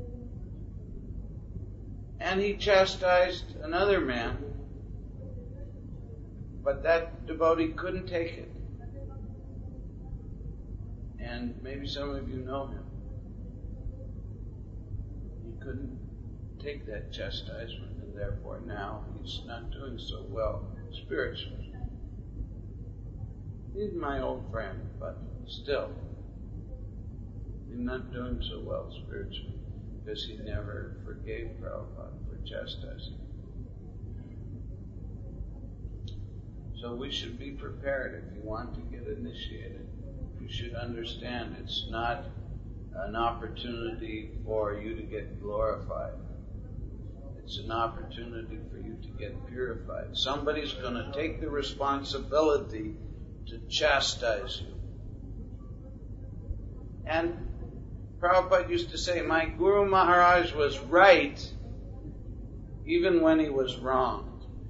And he chastised another man, but that devotee couldn't take it. And maybe some of you know him. He couldn't take that chastisement, and therefore now he's not doing so well spiritually. He's my old friend, but still, he's not doing so well spiritually because he never forgave Prabhupada for chastising. So we should be prepared if you want to get initiated. You should understand it's not an opportunity for you to get glorified. It's an opportunity for you to get purified. Somebody's going to take the responsibility to chastise you. And Prabhupada used to say, my Guru Maharaj was right even when he was wrong.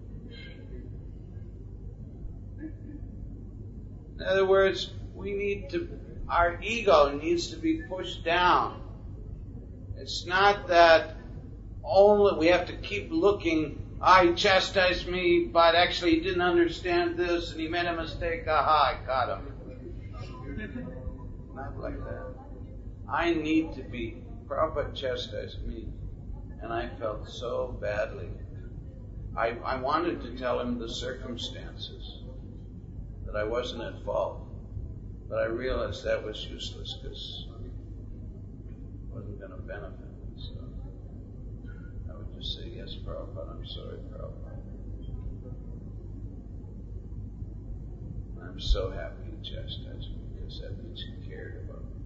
In other words, we need to, our ego needs to be pushed down. It's not that only we have to keep looking, ah, he chastised me, but actually he didn't understand this and he made a mistake, aha, I caught him. Not like that. I need to be, Prabhupada chastised me, and I felt so badly. I, I wanted to tell him the circumstances, that I wasn't at fault. But I realized that was useless because it wasn't going to benefit me. So I would just say, yes, Prabhupada, I'm sorry, Prabhupada. I'm so happy you chastised me because that means you cared about me.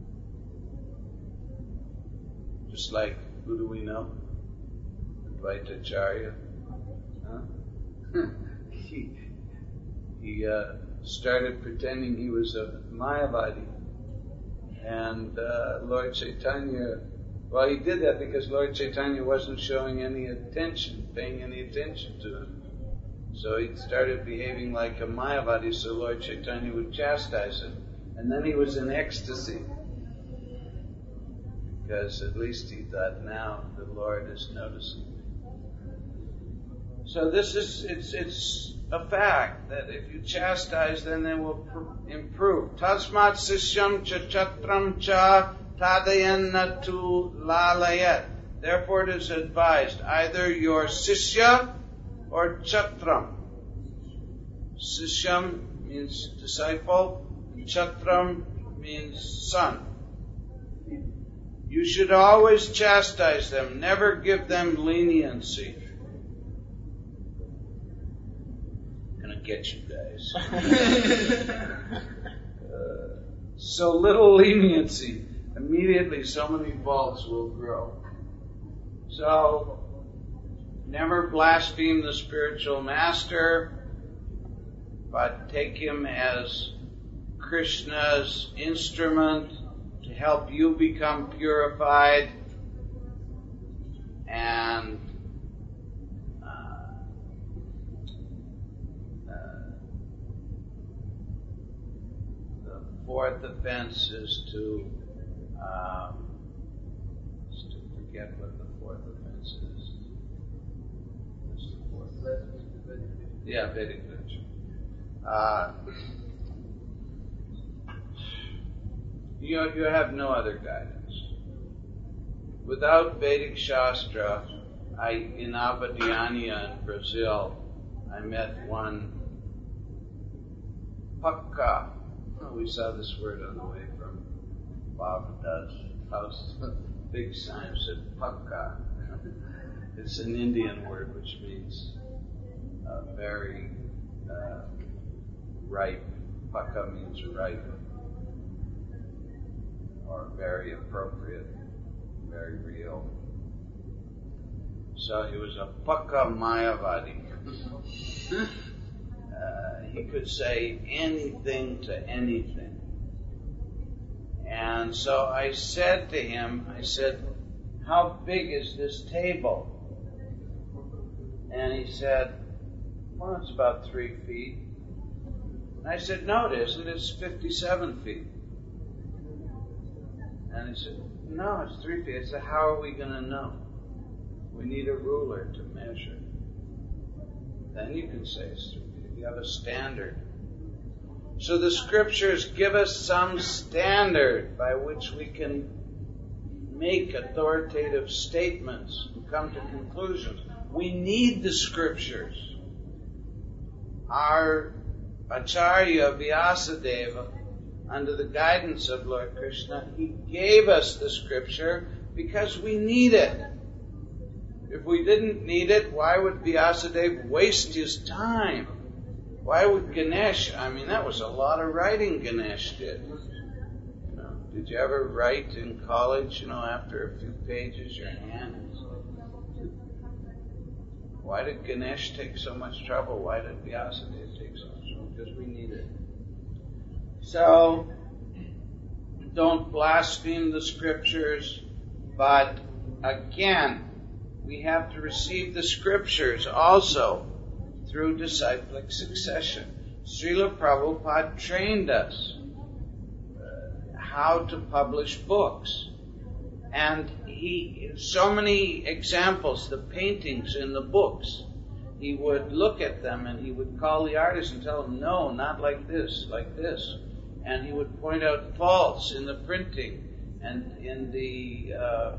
Just like, who do we know? Advaita Acharya. Huh? he he uh, started pretending he was a Mayavadi. And uh, Lord Chaitanya, well, he did that because Lord Chaitanya wasn't showing any attention, paying any attention to him. So he started behaving like a Mayavadi, so Lord Chaitanya would chastise him. And then he was in ecstasy. Because at least he thought, now the Lord is noticing me. So this is, it's it's a fact that if you chastise, then they will pr- improve. Tasmat sishyam cha chatram cha tadayanna tu lalayat. Therefore it is advised, either your sishya or chatram. Sishyam means disciple, and chatram means son. You should always chastise them, never give them leniency. Gonna get you guys. uh, so little leniency, immediately so many faults will grow. So, never blaspheme the spiritual master, but take him as Krishna's instrument to help you become purified, and uh, fourth offense is to, um, is to forget what the fourth offense is. What's the fourth? Yeah, Vedic literature. Uh, you, you have no other guidance. Without Vedic Shastra, I, in Abadiânia in Brazil, I met one Pakka. Oh, we saw this word on the way from Bhavada's house. Big sign said Pakka. It's an Indian word which means uh, very uh, ripe. Pakka means ripe or very appropriate, very real. So he was a Pakka Mayavadi. uh, he could say anything to anything. And so I said to him, I said, how big is this table? And he said, well, it's about three feet. And I said, no, it isn't. It's fifty-seven feet. And he said, no, it's three feet. I said, how are we going to know? We need a ruler to measure. Then you can say it's three feet. You have a standard. So the scriptures give us some standard by which we can make authoritative statements and come to conclusions. We need the scriptures. Our Acharya Vyasadeva, under the guidance of Lord Krishna, he gave us the scripture because we need it. If we didn't need it, why would Vyasadeva waste his time? Why would Ganesh, I mean, that was a lot of writing Ganesh did. You know, did you ever write in college, you know, after a few pages, your hand? Why did Ganesh take so much trouble? Why did Vyasadeva take so much trouble? Because we need it. So, don't blaspheme the scriptures, but again, we have to receive the scriptures also through disciplic succession. Srila Prabhupada trained us uh, how to publish books. And he, so many examples, the paintings in the books, he would look at them and he would call the artist and tell them, no, not like this, like this. And he would point out faults in the printing and in the uh,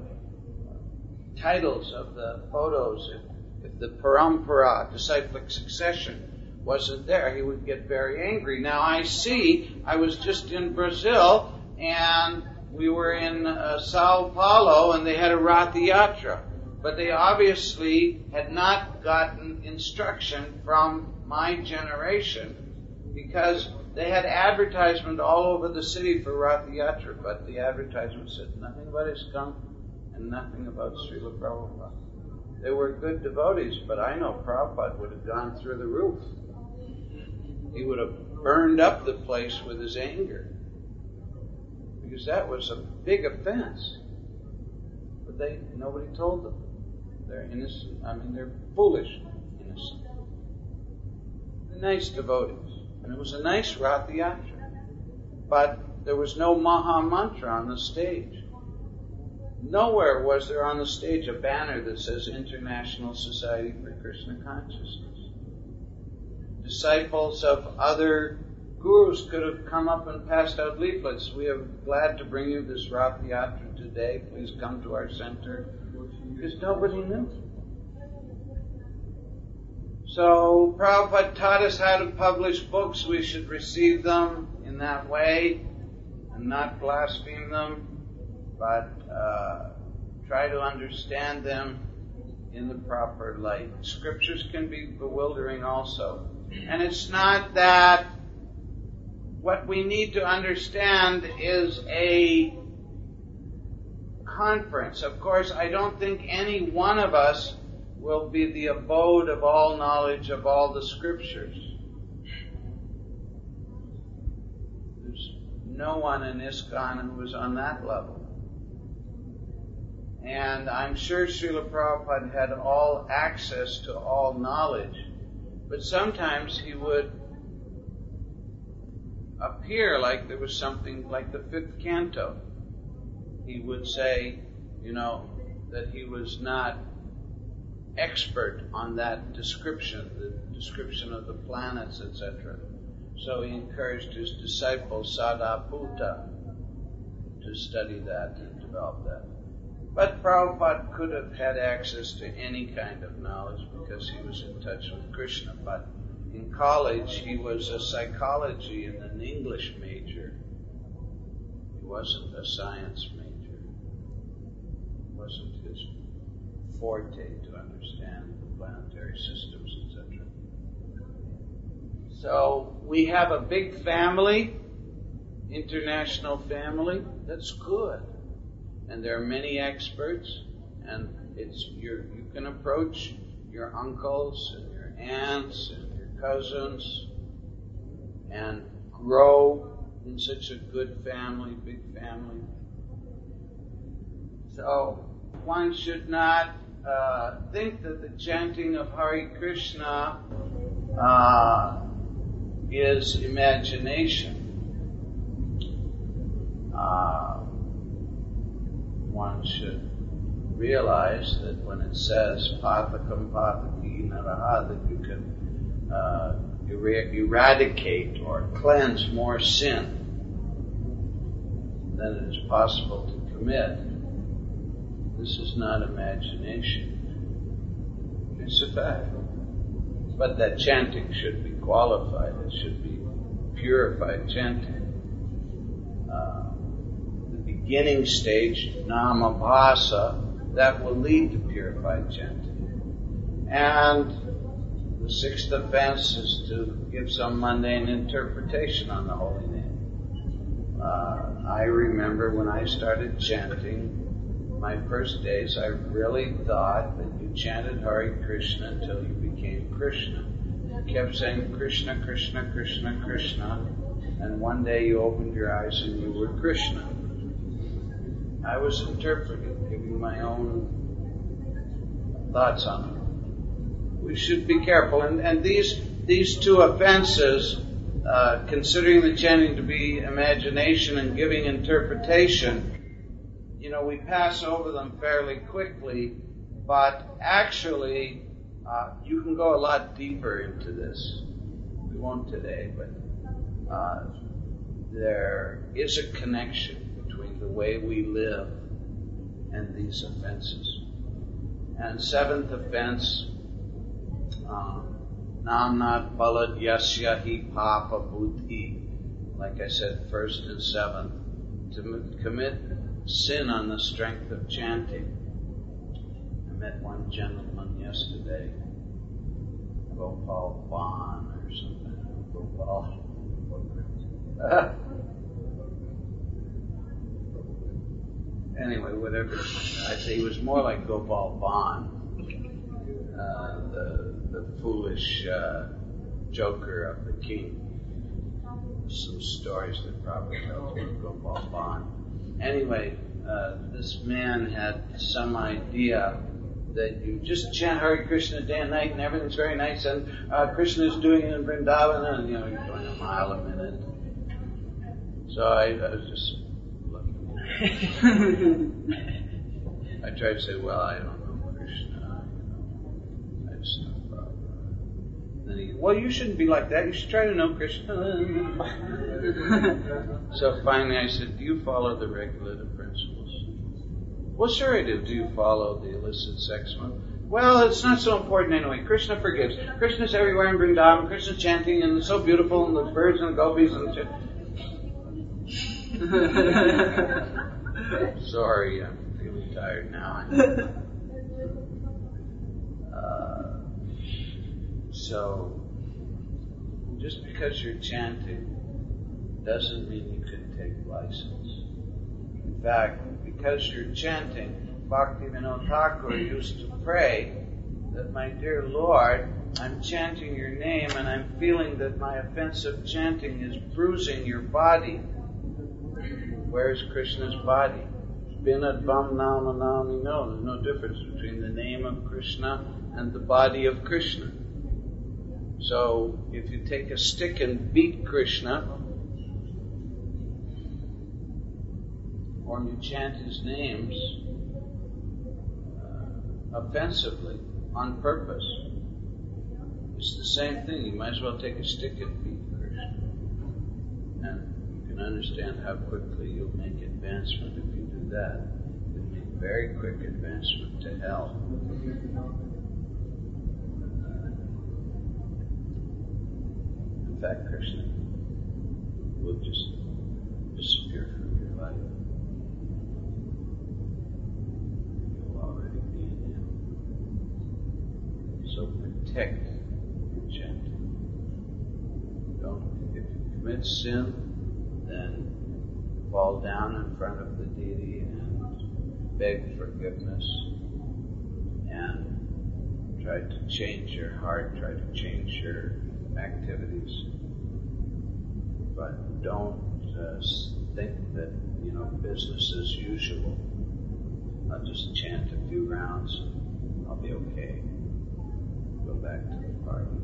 titles of the photos. If, if the parampara, disciplic succession, wasn't there, he would get very angry. Now I see, I was just in Brazil and we were in uh, Sao Paulo and they had a Rath Yatra. But they obviously had not gotten instruction from my generation because they had advertisement all over the city for Rath Yatra, but the advertisement said nothing about his skunk and nothing about Srila Prabhupada. They were good devotees, but I know Prabhupada would have gone through the roof. He would have burned up the place with his anger. Because that was a big offense. But they, nobody told them. They're innocent. I mean, they're foolish innocent. They're nice devotees. And it was a nice Rath Yatra. But there was no Maha Mantra on the stage. Nowhere was there on the stage a banner that says International Society for Krishna Consciousness. Disciples of other gurus could have come up and passed out leaflets. We are glad to bring you this Rath Yatra today. Please come to our center. Because nobody knew. So Prabhupada taught us how to publish books. We should receive them in that way and not blaspheme them, but uh, try to understand them in the proper light. Scriptures can be bewildering also. And it's not that what we need to understand is a conference. Of course, I don't think any one of us will be the abode of all knowledge of all the scriptures. There's no one in ISKCON who is on that level. And I'm sure Srila Prabhupada had all access to all knowledge. But sometimes he would appear like there was something like the fifth canto. He would say, you know, that he was not expert on that description, the description of the planets, et cetera. So he encouraged his disciple Sadaputta to study that and develop that. But Prabhupada could have had access to any kind of knowledge because he was in touch with Krishna. But in college, he was a psychology and an English major. He wasn't a science major. It wasn't his forte to understand the planetary systems, et cetera. So we have a big family, international family. That's good. And there are many experts, and it's your, you can approach your uncles and your aunts and your cousins and grow in such a good family, big family. So one should not uh, think that the chanting of Hare Krishna uh, is imagination. Uh, one should realize that when it says patakam pataki naraha, that you can uh, er- eradicate or cleanse more sin than it is possible to commit. This is not imagination. It's a fact. But that chanting should be qualified. It should be purified chanting. Uh, beginning stage, namabhasa, that will lead to purified chanting. And the sixth offense is to give some mundane interpretation on the holy name. Uh, I remember when I started chanting, my first days, I really thought that you chanted Hare Krishna until you became Krishna. You kept saying Krishna, Krishna, Krishna, Krishna, and one day you opened your eyes and you were Krishna. I was interpreting, giving my own thoughts on it. We should be careful. And, and these these two offenses, uh, considering the chanting to be imagination and giving interpretation, you know, we pass over them fairly quickly, but actually, uh, you can go a lot deeper into this. We won't today, but uh, there is a connection the way we live and these offenses. And seventh offense, namnat balad yasya hi papa buddhi. Like I said, first and seventh, to commit sin on the strength of chanting. I met one gentleman yesterday, Gopal Ban or something. Gopal. Uh, Anyway, whatever. I'd say he was more like Gopal Ban, uh, the the foolish uh, joker of the king. Some stories that probably helped with Gopal Ban. Anyway, uh, this man had some idea that you just chant Hare Krishna day and night and everything's very nice, and uh, Krishna is doing it in Vrindavan, and you know you're going a mile a minute. So I, I was just. I tried to say, well, I don't know Krishna, you know, I just know Prabhupada. Then he, well, you shouldn't be like that. You should try to know Krishna. So finally I said, do you follow the regulative principles? Well, sure I do. Do you follow the illicit sex one? Well, it's not so important anyway. Krishna forgives. Krishna's everywhere in Vrindavan. Krishna's chanting, and it's so beautiful, and the birds and the gopis and the... Sorry, I'm feeling tired now. Uh, so, just because you're chanting doesn't mean you can take license. In fact, because you're chanting, Bhaktivinoda Thakur used to pray that, my dear Lord, I'm chanting your name and I'm feeling that my offensive chanting is bruising your body. Where's Krishna's body? Binadvam nama nami no. There's no difference between the name of Krishna and the body of Krishna. So if you take a stick and beat Krishna, form, you chant his names uh, offensively, on purpose. It's the same thing. You might as well take a stick and beat Krishna. And you can understand how quickly you'll make advancement if you do that. You'll make very quick advancement to hell. In fact, Krishna will just disappear from your life. You'll already be in him. So protect your chanting. Don't, if you commit sin, then fall down in front of the deity and beg forgiveness and try to change your heart, try to change your activities. But don't uh, think that, you know, business as usual. I'll just chant a few rounds and I'll be okay. Go back to the party.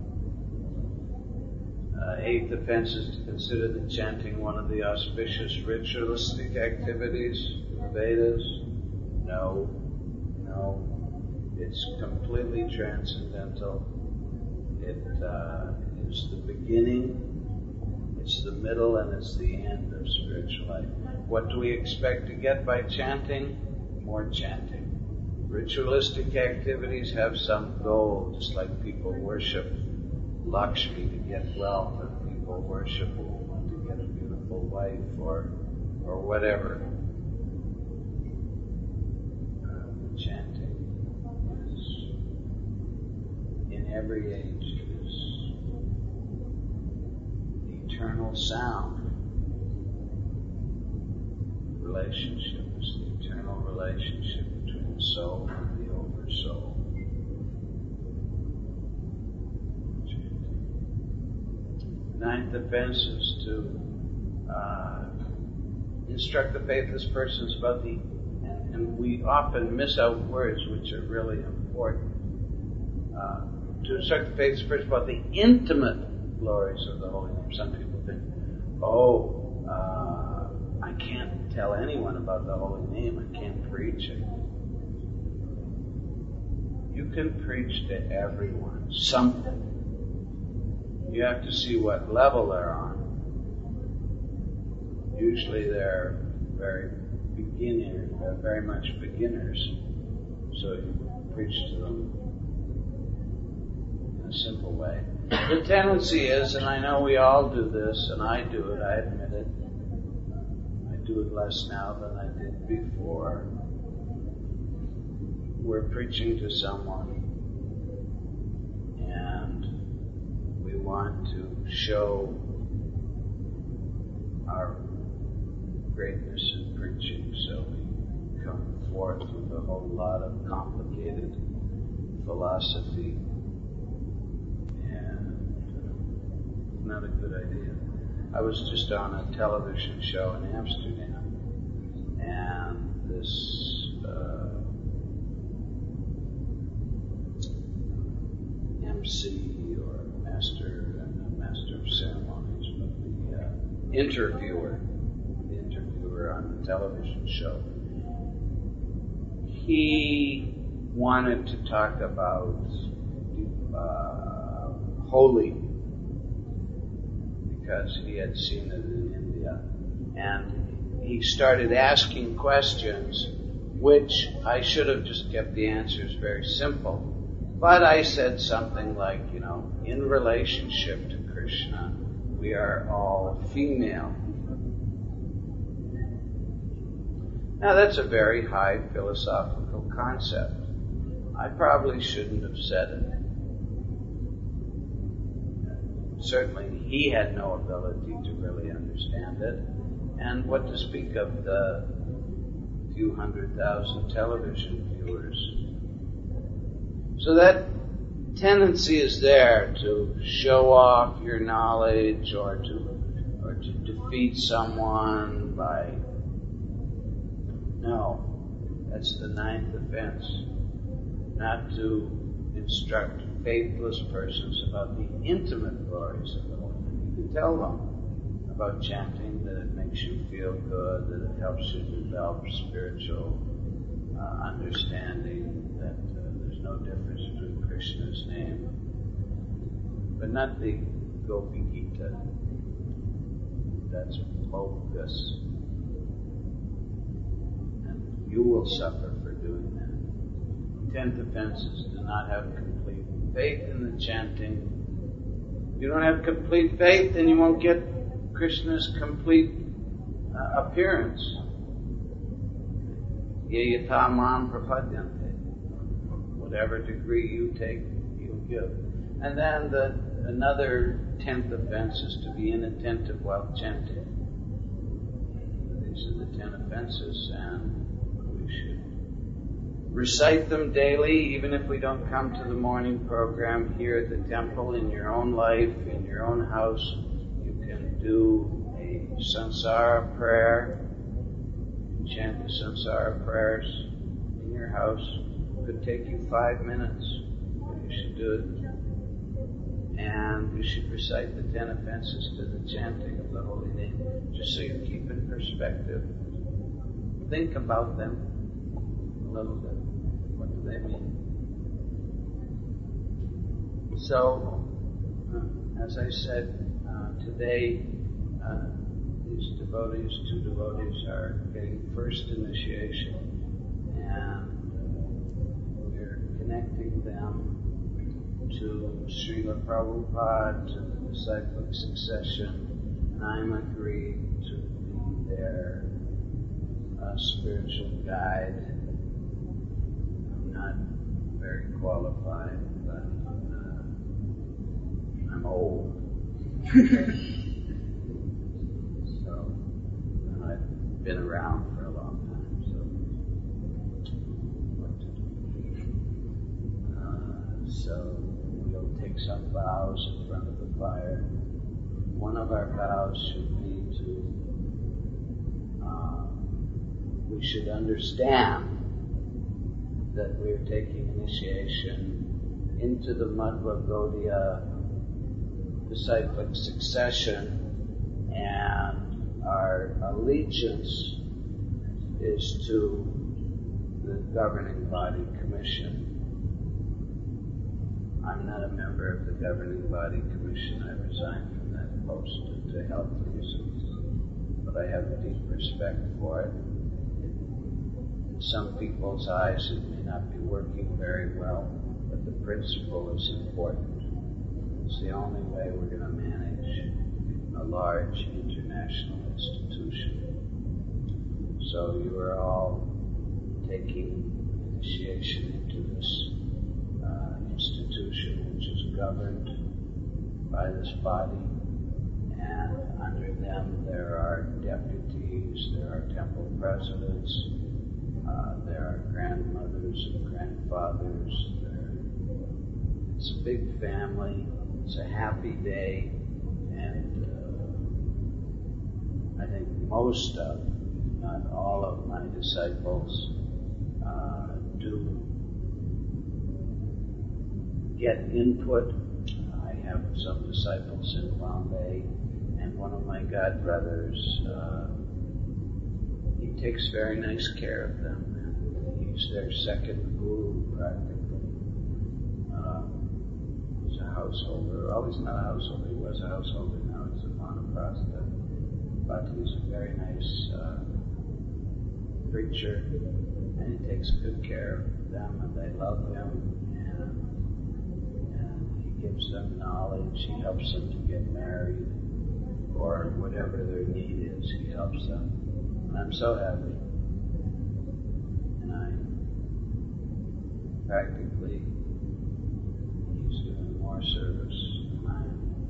Uh, eighth offense is to consider the chanting one of the auspicious ritualistic activities of the Vedas. No, no. It's completely transcendental. It uh, is the beginning, it's the middle, and it's the end of spiritual life. What do we expect to get by chanting? More chanting. Ritualistic activities have some goal, just like people worship Lakshmi to get wealth, or people worship a woman to get a beautiful wife, or or whatever. Uh, chanting is, in every age, is the eternal sound. Relationship is the eternal relationship between the soul and the oversoul. Ninth offense is to uh, instruct the faithless persons about the, and, and we often miss out words which are really important, uh, to instruct the faithless persons about the intimate glories of the holy name. Some people think, oh, uh, I can't tell anyone about the holy name, I can't preach it. You can preach to everyone something. You have to see what level they're on. Usually they're very beginner, they're very much beginners. So you preach to them in a simple way. The tendency is, and I know we all do this, and I do it, I admit it. I do it less now than I did before. We're preaching to someone, and we want to show our greatness in preaching, so we come forth with a whole lot of complicated philosophy, and it's not a good idea. I was just on a television show in Amsterdam, and this uh, M C or master, and master of ceremonies, but the uh, interviewer, the interviewer on the television show, he wanted to talk about uh, holy, because he had seen it in India, and he started asking questions which I should have just kept the answers very simple. But I said something like, you know, in relationship to Krishna, we are all female. Now that's a very high philosophical concept. I probably shouldn't have said it. Certainly he had no ability to really understand it. And what to speak of the few hundred thousand television viewers. So that tendency is there to show off your knowledge, or to or to defeat someone by... No, that's the ninth offense. Not to instruct faithless persons about the intimate glories of the Holy Name. You can tell them about chanting, that it makes makes you feel good, that it helps you develop spiritual uh, understanding, that uh, there's no difference between Krishna's name, but not the Gopi Gita. That's bogus. And you will suffer for doing that. Tenth offense is to not have complete faith in the chanting. If you don't have complete faith, then you won't get Krishna's complete uh, appearance. Ye yatha mam prapadyante. Whatever degree you take, you'll give. And then the another tenth offense is to be inattentive while chanting. These are the ten offenses, and we should recite them daily, even if we don't come to the morning program here at the temple. In your own life, in your own house, you can do a samsara prayer. Chant the samsara prayers in your house. It could take you five minutes, but you should do it. And you should recite the ten offenses to the chanting of the holy name, just so you keep in perspective. Think about them a little bit. What do they mean? So, uh, as I said, uh, today uh, these devotees, two devotees, are getting first initiation, and we're connecting them to Srila Prabhupada, to the disciplic succession, and I'm agreed to be their uh, spiritual guide. I'm not very qualified, but uh, I'm old. So, and I've been around for a long time, so what to do? Uh, so we'll take some vows in front of the fire. One of our vows should be to, uh, we should understand that we're taking initiation into the Madhva Gaudiya disciplic succession, and our allegiance is to the governing body commission. I'm not a member of the governing body commission. I resigned from that post due to health reasons, but I have a deep respect for it. In some people's eyes, it may not be working very well, but the principle is important. It's the only way we're going to manage a large international institution. So you are all taking initiation into this uh, institution, which is governed by this body, and under them there are deputies, there are temple presidents, uh, there are grandmothers and grandfathers. There, it's a big family. It's a happy day, and uh, I think most of, not all of my disciples uh, do get input. I have some disciples in Bombay, and one of my godbrothers, uh, he takes very nice care of them. He's their second guru, practically. He's a householder. Oh, he's not a householder. He was a householder. Now he's a vanaprastha. But he's a very nice uh, preacher, and he takes good care of them, and they love him, and, and he gives them knowledge. He helps them to get married, or whatever their need is. He helps them, and I'm so happy. And I practically, he's doing more service than I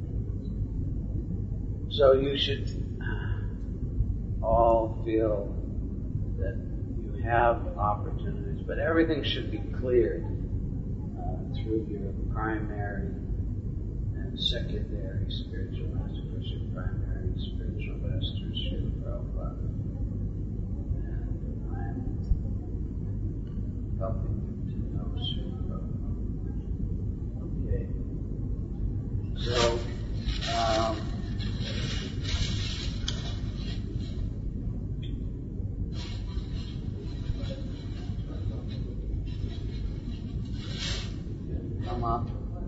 am. So you should all feel that you have opportunities, but everything should be cleared uh, through your primary and secondary spiritual master. First, your primary spiritual master, Srila Prabhupada, and I'm helping you to know Srila Prabhupada. Okay, so um, come up.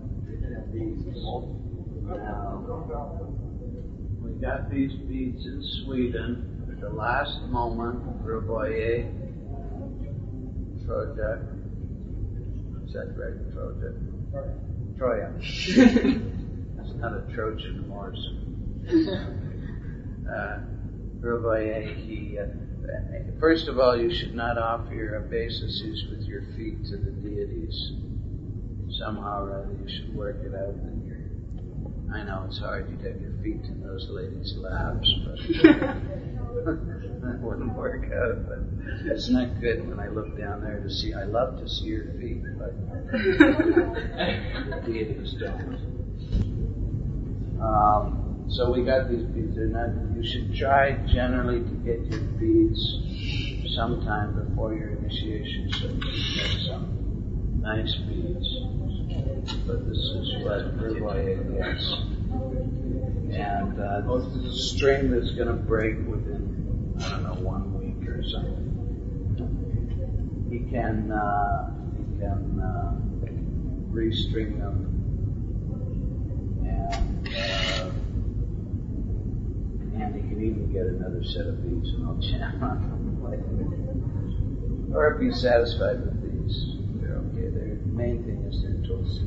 Now, we got these beads in Sweden. At the last moment, Revoye project. Is that right? Project. Troya. It's not a Trojan horse. Uh, Revoye, he, uh, first of all, you should not offer your obeisances with your feet to the deities. Somehow or other, you should work it out in your. I know it's hard. You'd have your feet in those ladies' laps, but that wouldn't work out. But it's not good when I look down there to see. I love to see your feet, but the deities don't. Um, so we got these beads. They're not. You should try generally to get your beads sometime before your initiation, so you can get some nice beads. But this is what Revoye gets. And uh, this is a string that's going to break within, I don't know, one week or something. He can, uh, he can uh, restring them. And, uh, and he can even get another set of beads and I'll jam on them later. Or if he's satisfied with these, they're okay. The main thing is they're tulsi.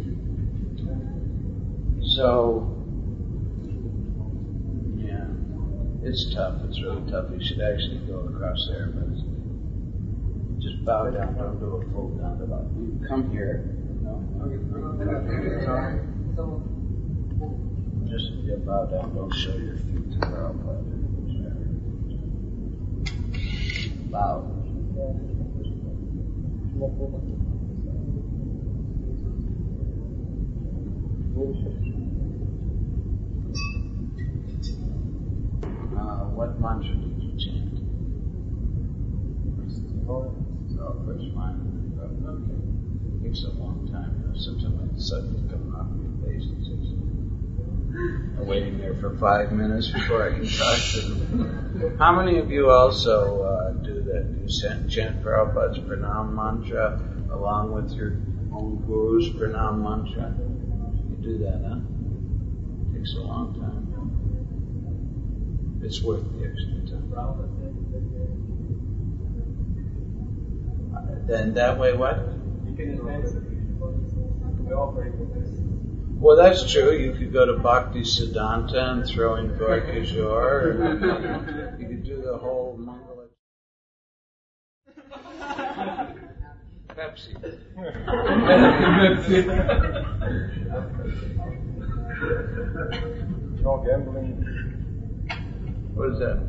So, yeah, it's tough. It's really tough. You should actually go across there, but just bow down. Don't do a full down to bow. You come here. No, just yeah, bow down. Don't show your feet to Prabhupada. Bow. Uh, what mantra did you chant? Oh, first one. Okay. It takes a long time. You know, sometimes like the sun's coming off your face. It's just I'm waiting there for five minutes before I can talk to them. How many of you also uh, do that? Do you chant Prabhupada's Pranam mantra along with your own guru's Pranam mantra? You do that, huh? It takes a long time. It's worth the extra time. Uh, then that way, what? Well, that's true. You could go to Bhakti Siddhanta and throw in Gorkishore, and you could do the whole Mangala. Pepsi. No gambling. What is that?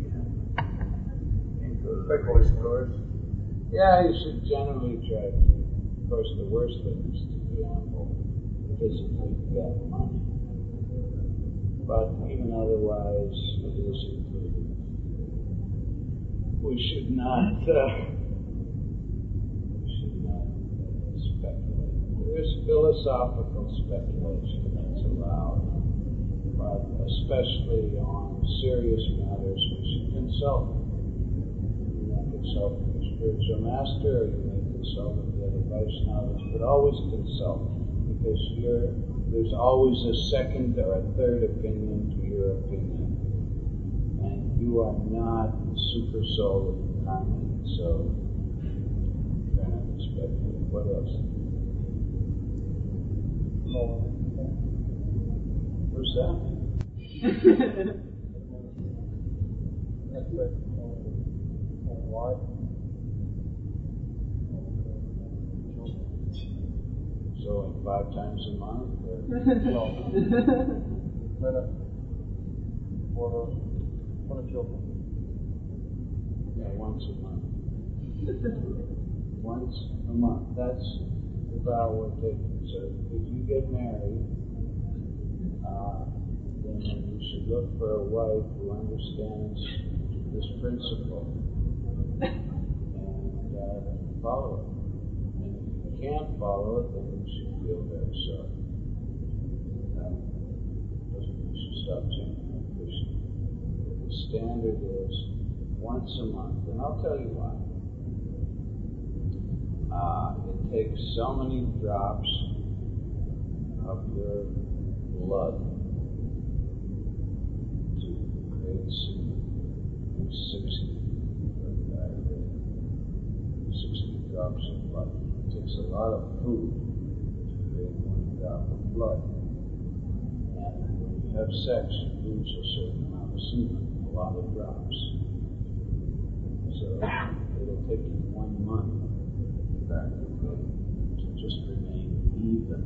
Speculate stores. Yeah, you should generally try to. Of course, the worst thing is to gamble, physically get money. But even otherwise, it is included. We should not. Uh, we should not speculate. There is philosophical speculation that's allowed, but especially on serious matters, we should consult. You may consult with your spiritual master, or you may consult with the other Vaishnavas, but always consult, because you're, there's always a second or a third opinion to your opinion. And you are not the super soul of the karma, so you're not expecting. What else? What's that mean? Why? So like five times a month? Or? No. For for the children. Yeah, once a month. Once a month. That's the vow we're taking. So if you get married, uh, then you should look for a wife who understands this principle and uh, follow it. And if you can't follow it, then you should feel very sorry. Um, you should stop chanting Hare Krishna. The standard is once a month, and I'll tell you why. Uh, it takes so many drops of your blood to create semen. sixty sixty drops of blood. It takes a lot of food to create one drop of blood. And when you have sex, you lose a certain amount of semen, a lot of drops. So it'll take you one month practically to just remain even.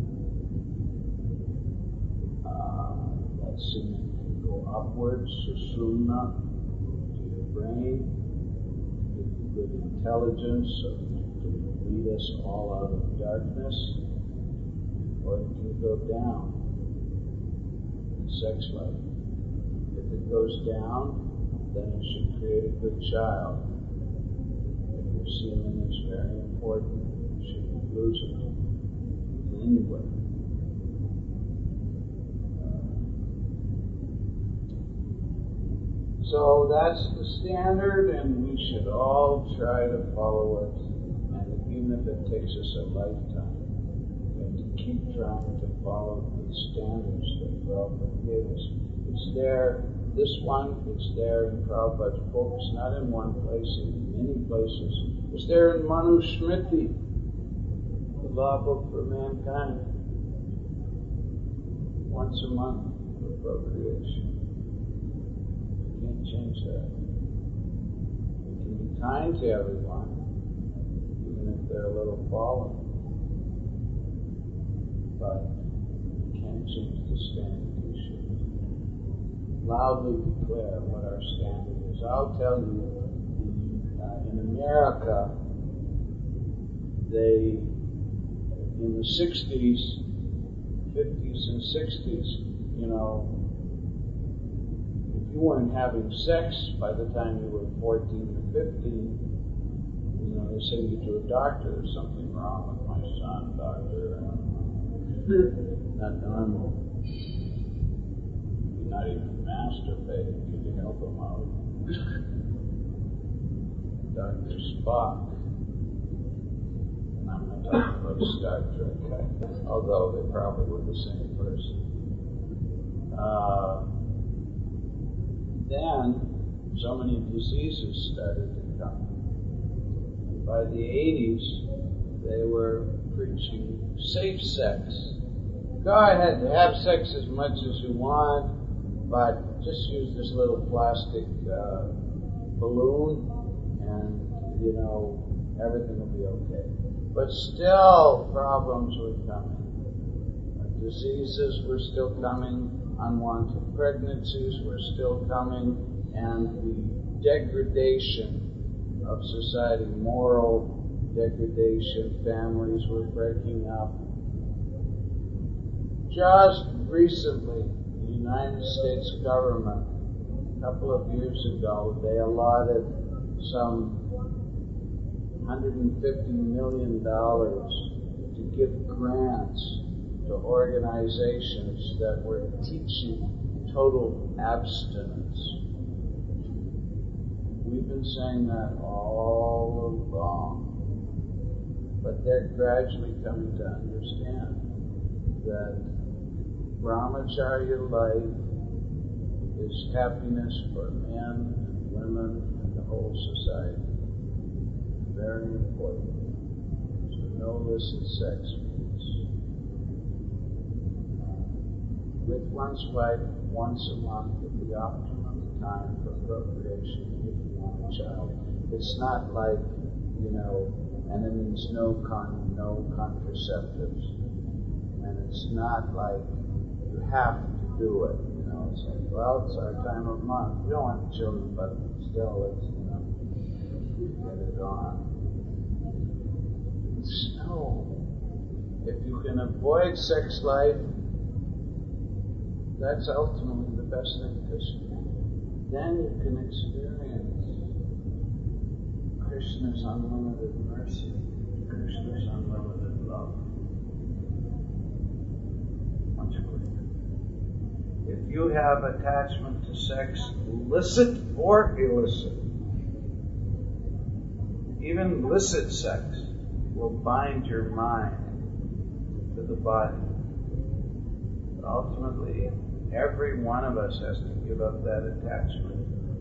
Uh, that semen can go upwards, susumna, to your brain, give you good intelligence so that you can lead us all out of darkness, or it can go down in sex life. If it goes down, then it should create a good child. If your semen is very important, you shouldn't lose it in any way. So that's the standard, and we should all try to follow it. And even if it takes us a lifetime, we have to keep trying to follow the standards that Prabhupada gave us. It's there, this one, it's there in Prabhupada's books, not in one place, in many places. It's there in Manu Smriti, the law book for mankind. Once a month for procreation. Can't change that. We can be kind to everyone, even if they're a little fallen. But we can't change the standard. We should loudly declare what our standard is. I'll tell you, uh, in America, they, in the sixties, fifties and sixties, you know, you weren't having sex by the time you were fourteen or fifteen. You know, they send you to a doctor, there's something wrong with my son, doctor. Not normal. You're not even masturbating. Can you help him out? Doctor Spock. And I'm not talking about Star Trek, although they probably were the same person. Uh, Then, so many diseases started to come. And by the eighties, they were preaching safe sex. Go ahead, have sex as much as you want, but just use this little plastic uh, balloon, and, you know, everything will be okay. But still, problems were coming. Uh, diseases were still coming. Unwanted pregnancies were still coming, and the degradation of society, moral degradation, families were breaking up. Just recently, the United States government, a couple of years ago, they allotted some one hundred fifty million dollars to give grants to organizations that were teaching total abstinence. We've been saying that all along, but they're gradually coming to understand that brahmacharya life is happiness for men and women and the whole society. Very important. So no illicit sex means with one's wife once a month at the optimum time for procreation if you want a child. It's not like, you know, and it means no con, no contraceptives. And it's not like you have to do it. You know, it's like, well, it's our time of month. We don't want children, but still, let's, you know, get it on. No. If you can avoid sex life, that's ultimately the best thing, because then you can experience Krishna's unlimited mercy, Krishna's unlimited love. Much quicker. If you have attachment to sex, licit or illicit, even licit sex will bind your mind to the body. ultimately, every one of us has to give up that attachment.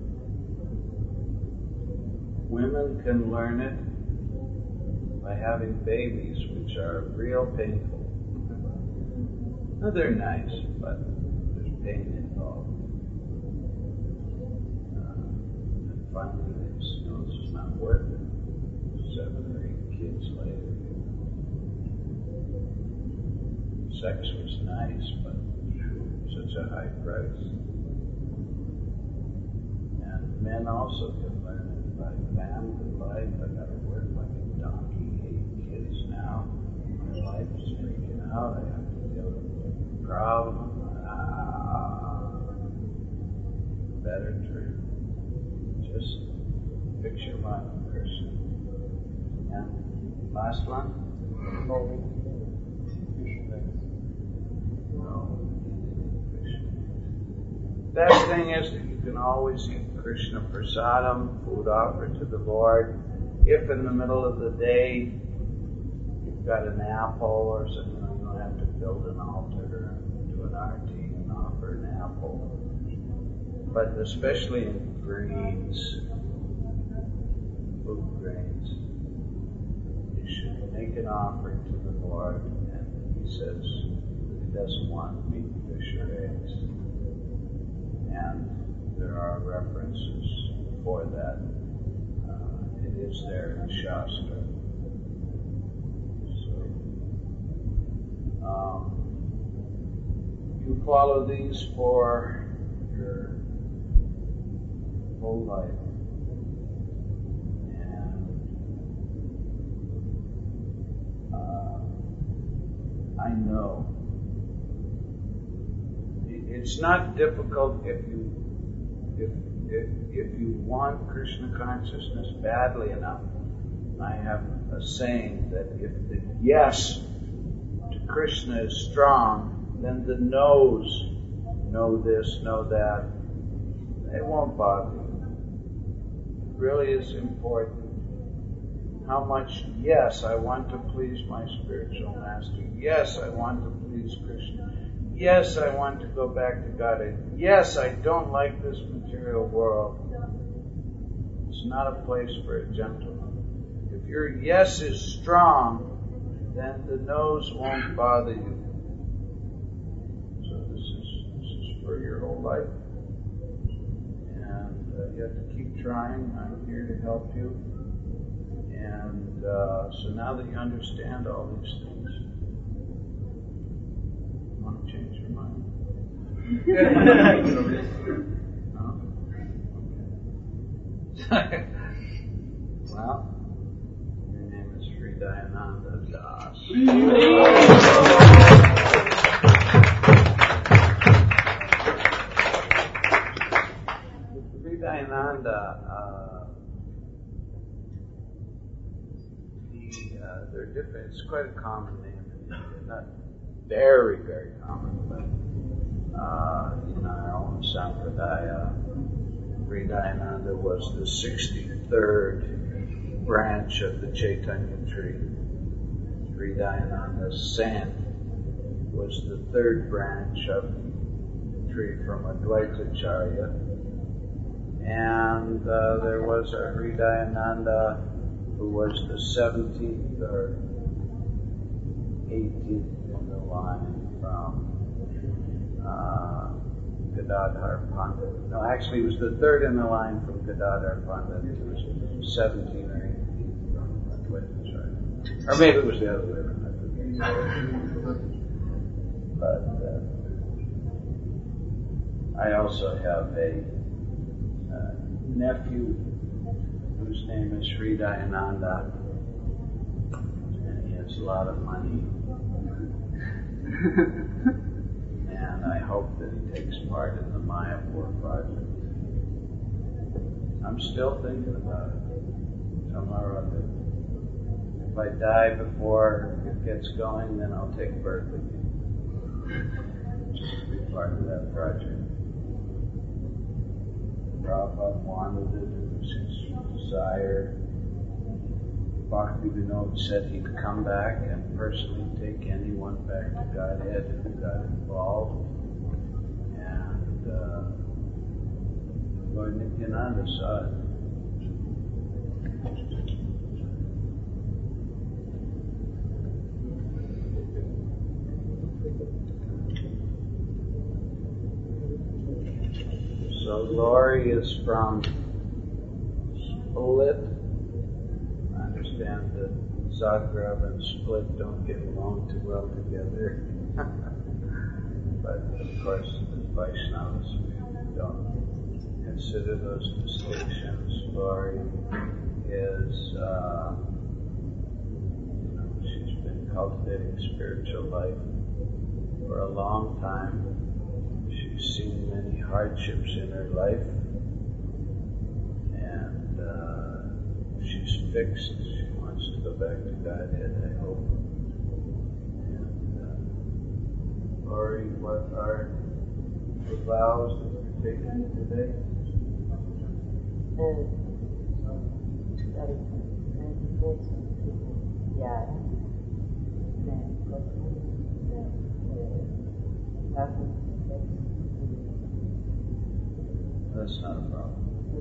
Women can learn it by having babies, which are real painful. Now, they're nice, but there's pain involved. Uh, and finally, they just know this is not worth it. Seven or eight kids later. Sex was nice, but such a high price. And men also can learn it by family life. I gotta work like a donkey, eight kids now. My life is freaking out. I have to deal with a problem. Ah, better to just fix your mind, Krishna. And last one? No, Krishna things. No. Best thing is that you can always eat Krishna prasadam, food offered to the Lord. If in the middle of the day you've got an apple or something, you know, you don't have to build an altar and do an arti and offer an apple. But especially in grains, food grains, you should make an offering to the Lord, and he says that he doesn't want meat, fish, or eggs. And there are references for that. Uh, it is there in Shastra. So, um, you follow these for your whole life. And uh, I know it's not difficult if you if, if if you want Krishna consciousness badly enough. I have a saying that if the yes to Krishna is strong, then the no's, know this, know that, they won't bother you. It really is important how much yes, I want to please my spiritual master. Yes, I want to please Krishna. Yes, I want to go back to Godhead. Yes, I don't like this material world. It's not a place for a gentleman. If your yes is strong, then the no's won't bother you. So this is this is for your whole life. And uh, you have to keep trying. I'm here to help you. And uh, so now that you understand all these things, you want to change your mind? No? Okay. Well, your name is Sri Dayananda Das. Sri Dayananda, uh, he, uh, they're different. It's quite a common name in India. Not very, very common, but uh, in our own Sampradaya, Sri Dayananda was the sixty-third branch of the Chaitanya tree. Sri Dayananda Sen was the third branch of the tree from Advaitacharya. And uh, there was a Sri Dayananda who was the seventeenth or eighteenth in the line from uh, Gadadhar Pandit. No, actually, he was the third in the line from Gadadhar Pandit. He was seventeen or eighteen from Advaitacharya. Or maybe it was the other way around. But uh, I also have a uh, nephew whose name is Sri Dayananda, and he has a lot of money. And I hope that he takes part in the Mayapur project. I'm still thinking about it. Somehow or other. If I die before it gets going, then I'll take birth again. Just to be part of that project. Prabhupada wanted it, it was his desire. Bhakti Vinod said he'd come back and personally take anyone back to Godhead who got involved. And uh, Lord Nityananda saw it. So Lori is from Split. I understand that Zagreb and Split don't get along too well together. But of course, as Vaishnavas, we don't consider those distinctions. Lori is, uh, you know, she's been cultivating spiritual life for a long time. She's seen many hardships in her life, and uh, she's fixed. She wants to go back to Godhead, I hope. And uh, Lori, what are the vows that you're taking today? That's not a problem.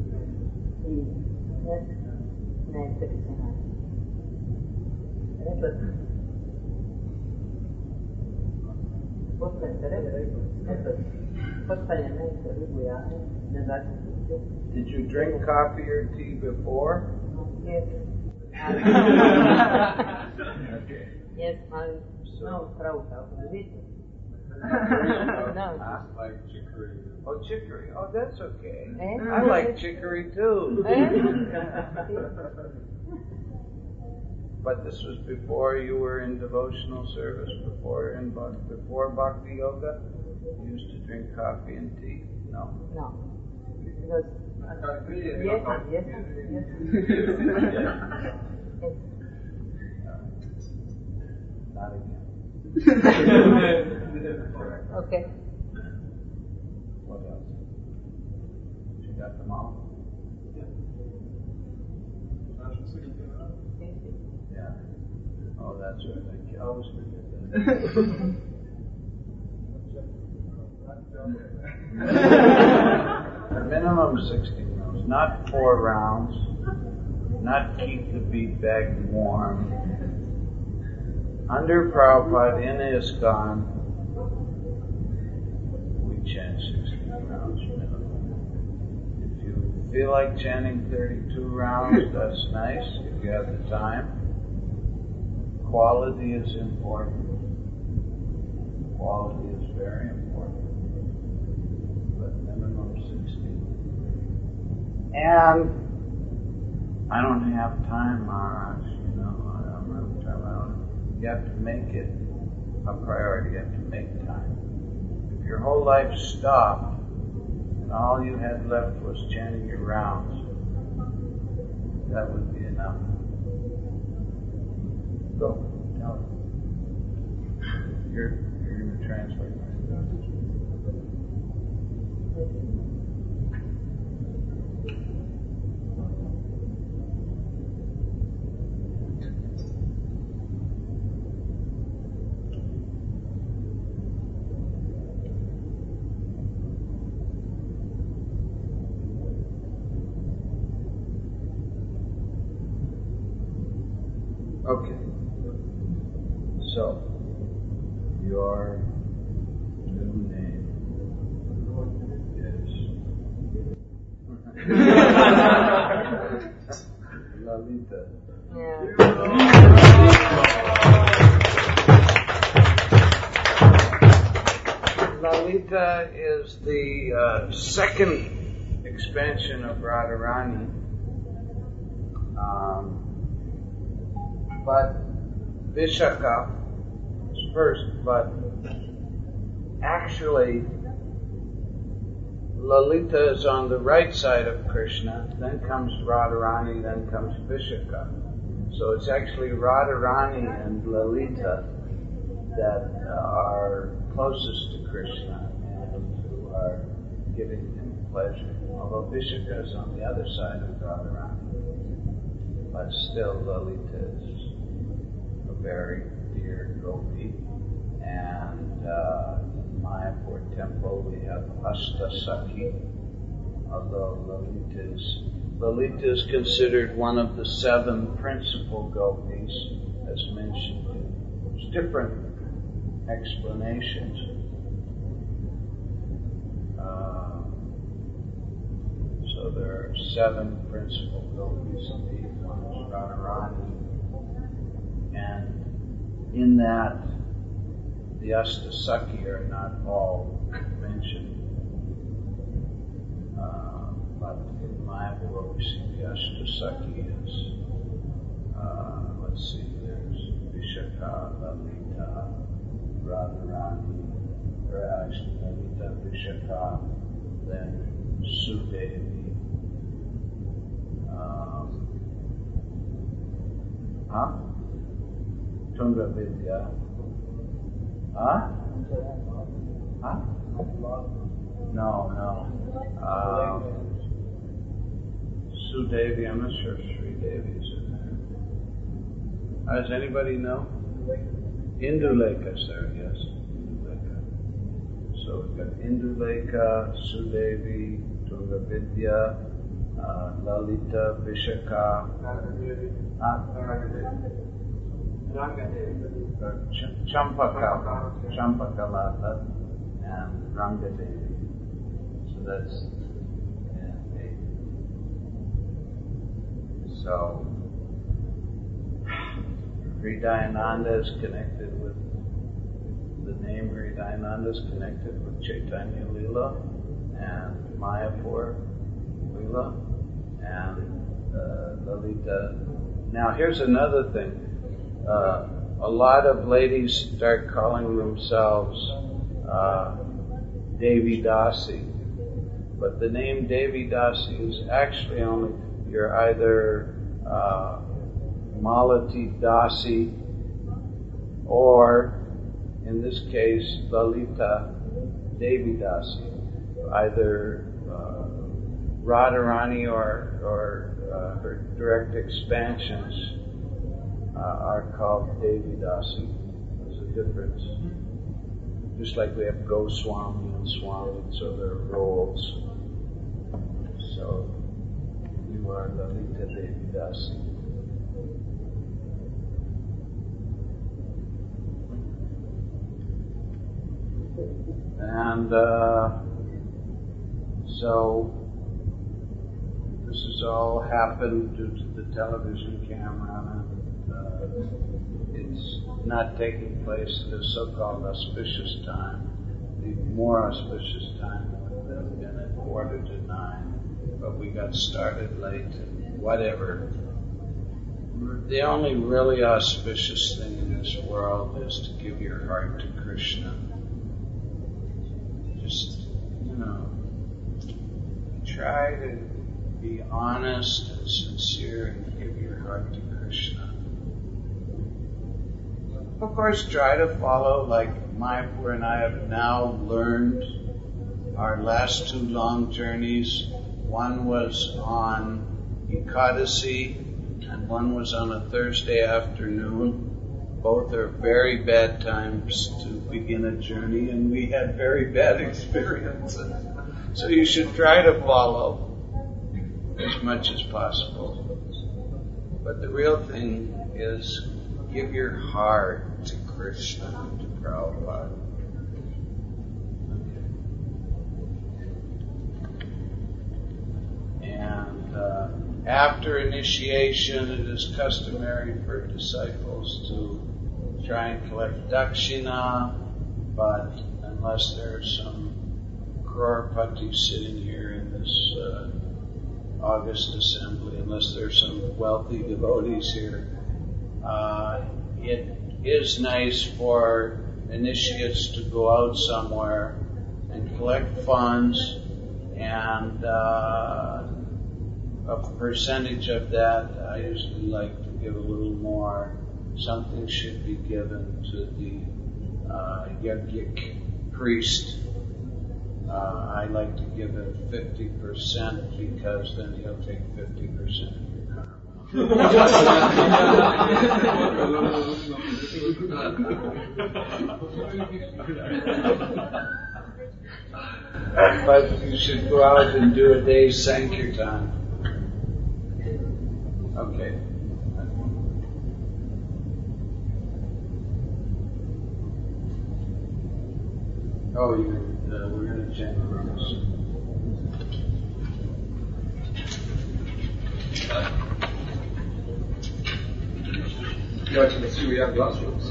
Did you drink coffee or tea before? Yes. Okay. Yes, I So- no, Frauta, No. I like chicory. Oh, chicory. Oh, that's okay. Eh? I like chicory too. But this was before you were in devotional service, before in Bhak- before Bhakti Yoga. You used to drink coffee and tea. No. No. Because yes, yes, yes. Not again. Okay. What else? You got them all? Yeah. Oh, that's right. I always forget that. A minimum sixteen rounds, not four rounds, not keep the beat bag warm. Under Prabhupada in ISKCON, we chant sixteen rounds minimum. If you feel like chanting thirty-two rounds, that's nice if you have the time. Quality is important. Quality is very important. But minimum sixteen. And I don't have time, Maharaj, you know, I don't have time. I don't, you have to make it a priority. You have to make time. If your whole life stopped and all you had left was chanting your rounds, that would be enough. Go, tell him. You're, you're going to translate. Okay. So, your new name is Lalita. Lalita is the uh, second expansion of Radharani. Um, but Vishaka is first, but actually Lalita is on the right side of Krishna, then comes Radharani, then comes Vishaka. So it's actually Radharani and Lalita that are closest to Krishna and who are giving him pleasure, although Vishaka is on the other side of Radharani. but still Lalita is a very dear gopi. And uh, in Mayapur temple we have Ashtasakhi, although Lalita is, Lalita is considered one of the seven principal gopis, as mentioned. There's different explanations. Uh, so there are seven principal gopis, indeed. One is Radharani, and in that, the Ashtasakhi are not all mentioned. Uh, but in Mayapur we see the Ashtasakhi is, uh, let's see, there's Vishakha, Lalita, Radharani, or actually Lalita, Vishakha, then Sudevi, um, huh? Tunga Vidya, huh? Huh? No, no. Um, Sudevi, I'm not sure if Sri Devi is in there. Does anybody know? Indulekha is there, yes. Indulekha. So we've got Indulekha, Sudevi, Tunga Vidya, uh, Lalita, Vishakha, uh, Ch- Champaka, Champakalata, and Rangadevi. So that's yeah, eight. So Hridayananda is connected with, the name Hridayananda is connected with Chaitanya Lila and Mayapur Lila and uh, Lalita. Now here's another thing. Uh, a lot of ladies start calling themselves uh, Devi Dasi, but the name Devi Dasi is actually only, you're either uh, Malati Dasi, or in this case, Lalita Devi Dasi. Either uh, Radharani or, or uh, her direct expansions uh, are called Devi Dasi. There's a difference. Just like we have Goswami and Swami, so there are roles. So you are Lalita Devi Dasi. And uh, so this has all happened due to the television camera, and uh, it's not taking place at a so-called auspicious time. The more auspicious time would have been at quarter to nine, but we got started late, and whatever. The only really auspicious thing in this world is to give your heart to Krishna. Just, you know, try to be honest and sincere and give your heart to Krishna. Of course, try to follow, like Mayapur and I have now learned, our last two long journeys. One was on Ekadasi and one was on a Thursday afternoon. Both are very bad times to begin a journey, and we had very bad experiences. So you should try to follow as much as possible. But the real thing is give your heart to Krishna, to Prabhupada. Okay. And uh, after initiation, it is customary for disciples to try and collect dakshina, but unless there's some crorepati sitting here in this uh, August assembly, unless there's some wealthy devotees here, uh, it is nice for initiates to go out somewhere and collect funds, and uh, a percentage of that I usually like to give a little more. Something should be given to the uh, yogic priest. Uh, I like to give it fifty percent because then he'll take fifty percent of your karma. But you should go out and do a day's Sankirtan. Okay. Oh, you're, uh, we're going to chant this. Давайте, let's see, we have glass rooms.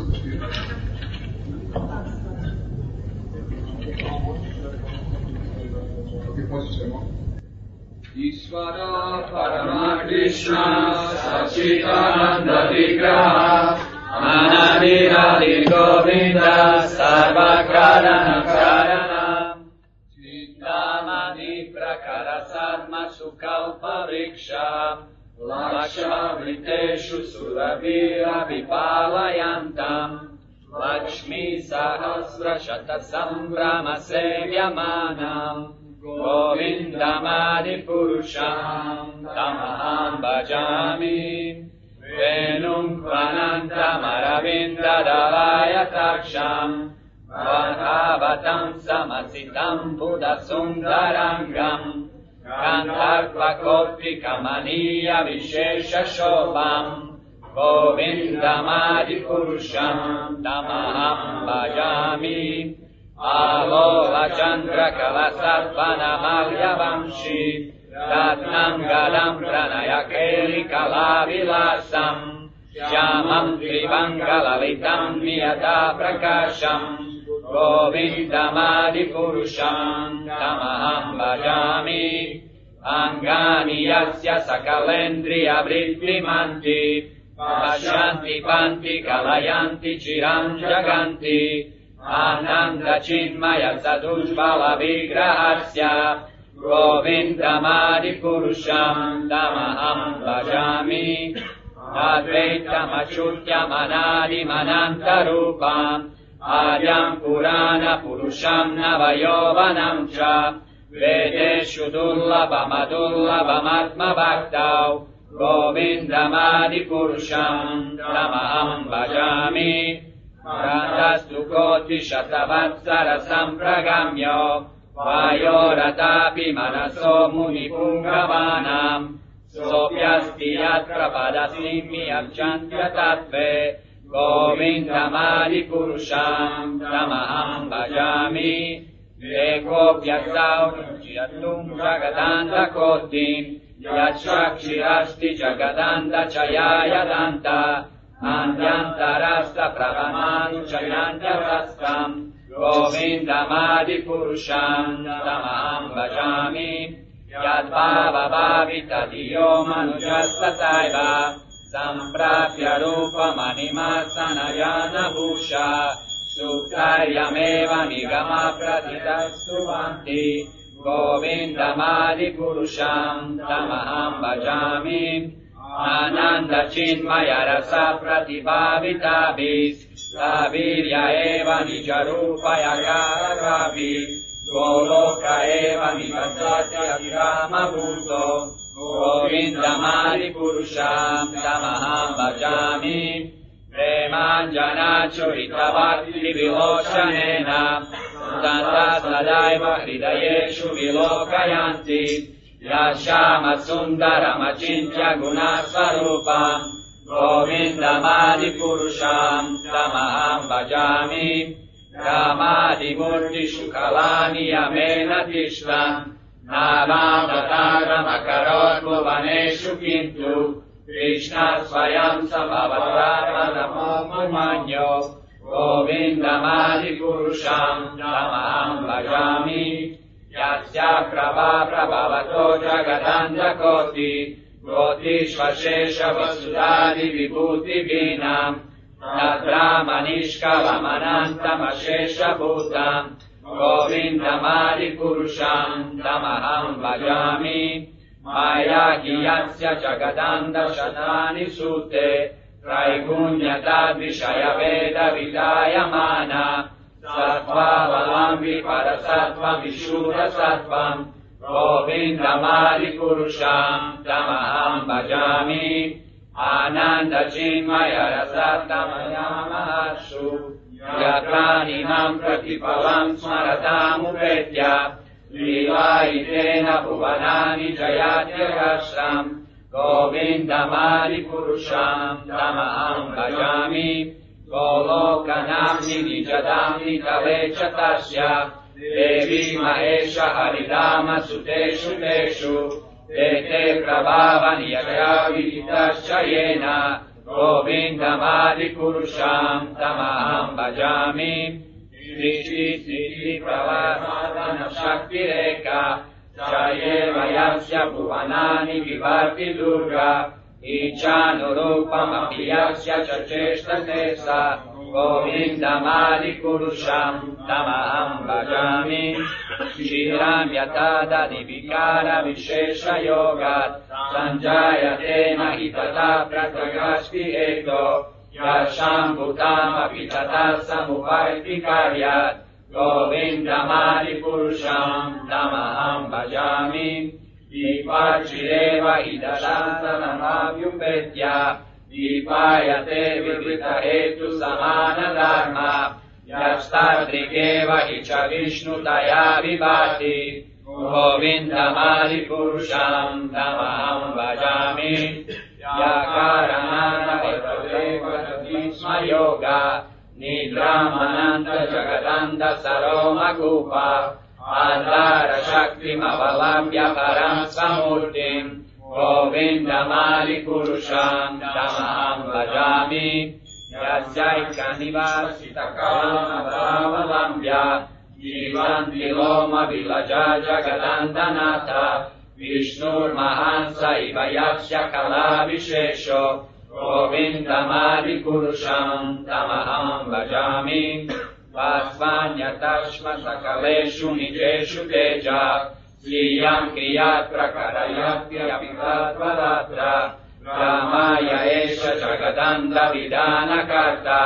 Okay, pause just a moment. Ishvara Parakrishna Sachitananda Vigraha Anadira Govinda Sarva Karana Karana Chindamani Prakara Sarma Sukalpa Vriksha Laksha Vriteshu Suravira Vipalayantam Lakshmi Sahasra Shata Sambrama Sevyamanam Govindamadi Purusham Tamaham Bhajami Venum Kvanantam Aravinda Dalaya Taksham Vadhavatam Samasitam Buddha Sundarangam Gandharva Kopi Kamaniya Vishesha Shobham Govindamadi Purusham Tamaham Bhajami Aloha Chandra Kalasarvana Malya Vamshi Ratnam Galam Pranaya Keli Kalavilasam Shyamam Trivangalalitam Niyata Prakasham Govindamadi Purusham Tamaham Bhajami Angani Yasya Sakalendriya Vritrimanti Pashanti Panti Kalayanti Chiram Jaganti Ananda Chinmaya Sadujvala Vigrahasya Govindamadi Purusham Tamaham Bhajami Advaitam Achyutyam Anadim Anantarupam Adyam Purana Purusham Navayovanam Cha Vedeshu Durlabam Adurlabam Atma Bhaktau Govindamadi Purusham Tamaham Bhajami Randastu Koti Shatavatsara Sampragamyo Vayoratapi Manaso Muni Pungavanam Sopyasti Yatra Padasimi Archantya Tattve Govindamadi Purusham Tamaham Bhajami Ekopyasau Nuchiyatum Jagadanda Kotim Yachakshirasti Jagadanda Chayayadanta Andyantarasta Pravamanu Chayantarastam Govindamadi Purusham Tamaham Bhajami Yadbhava Bhavita Diyo Manujasta Saiva Samprapya Rupa Manimasanayana Bhusha Suktaryameva Nigama Pratitastu Vanti Govindamadi Purusham Tamaham Bhajami Ananda Chinmaya Rasa Pratibhavitabhis Savirya Eva Nijarupaya Karavavi Goloka Eva Nivasatya Grama Bhuto Govindamadi Purusham Tamaham Bhajami Premanjana Churita Bhakti Viloshanena Santa Sadaiva Hridayeshu Vilokayanti Yashama Sundaram Achintya Guna Sarupam Govindamadi Purusham Tamaham Bhajami Ramadi Murti Shukalani Yamena Tishtam Navam Vataram Akarot Bhuvaneshu Kintu Krishna Swayam Sabhavatratma Manyo Govindamadi Purusham Tamaham Bhajami Yasya Prabha Prabhavato Jagadanda Koti Koti Shvashesha Vasudadi Vibhuti Vinam Tadramanishkalamanantam Ashesha Bhutam Govindamadi Purusham Tamaham Bhajami Maya Hiyasya Jagadanda Shatani Sute Traigunyata Vishaya Veda Vidayamana Sattva Valambi Parasattva Vishudha Sattvam Govindamadi Purusham Tamaham Bhajami Ananda Chinmaya Rasatamaya-maharshu Yatraninam Pratipalam Smaratam Upetya Livaitena Bhuvanani Jayatyakashram Govindamadi Purusham Tamaham Bhajami Golokanamni Nijadamni Kavechatasya Devi Mahesha Haridama Suteshu Teshu Tete Prabhavani Yaya Viditasya Govindamadi Purusham Tamaham Bhajami Shri Shri Shri Prabhavana Shakti Reka Jayeva Yasya Bhuvanani Vivarti Durga Ichanurupam Apiyasya Chacheshta Tesa Govindamadi Purusham Tamaham Bhajami Shiram Yatada Divikara Vishesha Yogat Sanjayate Mahitata Pratagashti Eto Yasham Bhutam Apitata Samupaiti Karyat Govindamadi Purusham Tamaham Bhajami Dipachireva Idasantanamavyupetya Dipayate Vivrita Hetu Samana Dharma Yastadrikeva Icha Vishnu Daya Vibhati Govindamadi Purusham Tamaham Bhajami Yakarananda Etadeva Jadisma Yoga Nidramananda Jagadanda Saroma Kupa Adhara Shakti Mavalabhya Param Samurtim Govindamadi Purusham Tamaham Bhajami Yasyaika Nivasita Kalama Bhavalambhya Jivanti Loma Vilaja Jagadandanatha Vishnur Mahansa Ivayasya Kala Vishesho Govindamadi Purusham Tamaham Bhajami Vasvanyatashma Sakaleshu Nijeshu Teja Sriyam Kriyat Prakarayatya Pitatvaratra Ramaya Esha Jagadanda Vidana Karta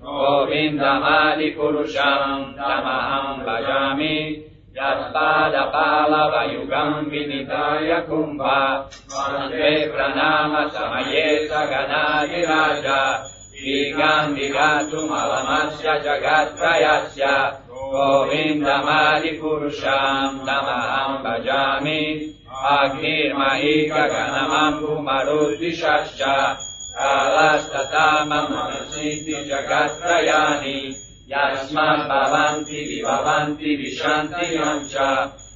Govindamadi Purusham Tamaham Bhajami Yaspada Pala Vayugam Vinitaya Kumbha Vande Pranama Samaye Saganadi Raja Vigam Vigatum Alamasya Jagat Prayasya Govindamadi Purusham Tamaham Bhajami Agnir Mahika Ganamam Pumarudishasya Kalastatamam Manasiti Jagat Prayani Yasmat Bhavanti Vibhavanti Vishanti Yamcha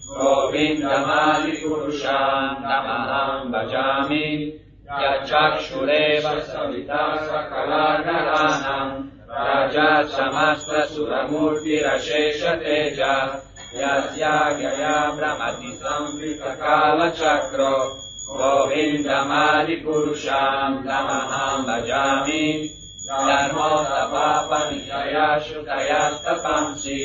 Govindamadi Purusham Tamaham Bhajami Yachakshureva Savita Sakalarnaranam Raja Samastra Suramurti Rashesha Teja Yasya Gaya Brahmati Samvrita Kala Chakro Govindamadi Purusham Tamaham Bhajami Dharmota Papa Nishaya Shutayasta Pamsi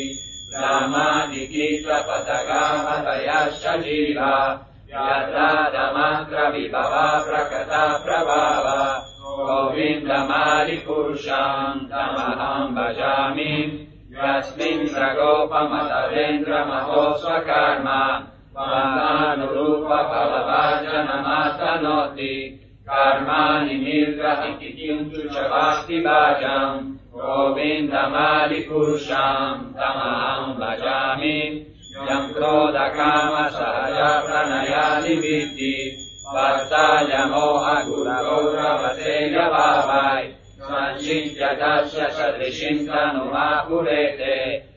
Ramadikita Patagama Tayasha Jiva Yatra Damantra Vibhava Prakata Prabhava Govindamadi Purusham Tamaham Bhajami Yasmin Ragopa Matavendra Mahosva Karma Vandanurupa Palavajana Matanoti Karmani Nirgrahi Kityuntu Chavasti Bhajam Govindamadi Purusham Tamaham Bhajami Yam Krodha Kama Sahaja Pranayali Vitti Varsaya Moha Gura Gaura Vaseya Bhavai Sanchitya Dasya Sadrishinta Numapurete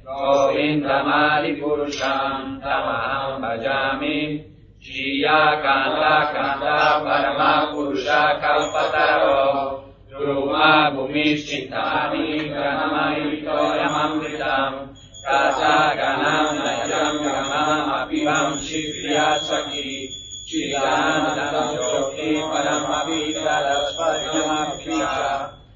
Govindamadi Purusham Tamaham Bhajami Shriya Kanta Kanta Parama Purusha Kalpataro Druma Bhumishchintani Granamai Toyamamritam Kasa Ganam Nayam Gamam Apivam Shikriya Saki Chidanam Jyoti Paramavita Rasvaryamabhisha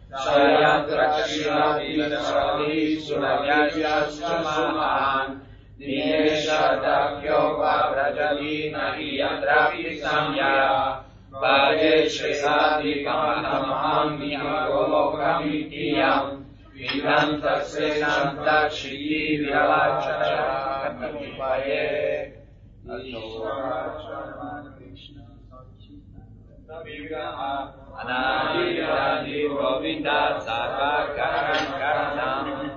Shayatra Shirati Suravyasya Samahan Niyesha Dakyo Vabrajali Nahi Yadrapi Samya Bhaje Shresati Kamanamaham Nihagolokamitiyam Vidanta Sesanta Shri Vyalachacha Katipaye Ishvara Krishna Vigraha Anadi Adi Govinda Sarva Karan Karanam.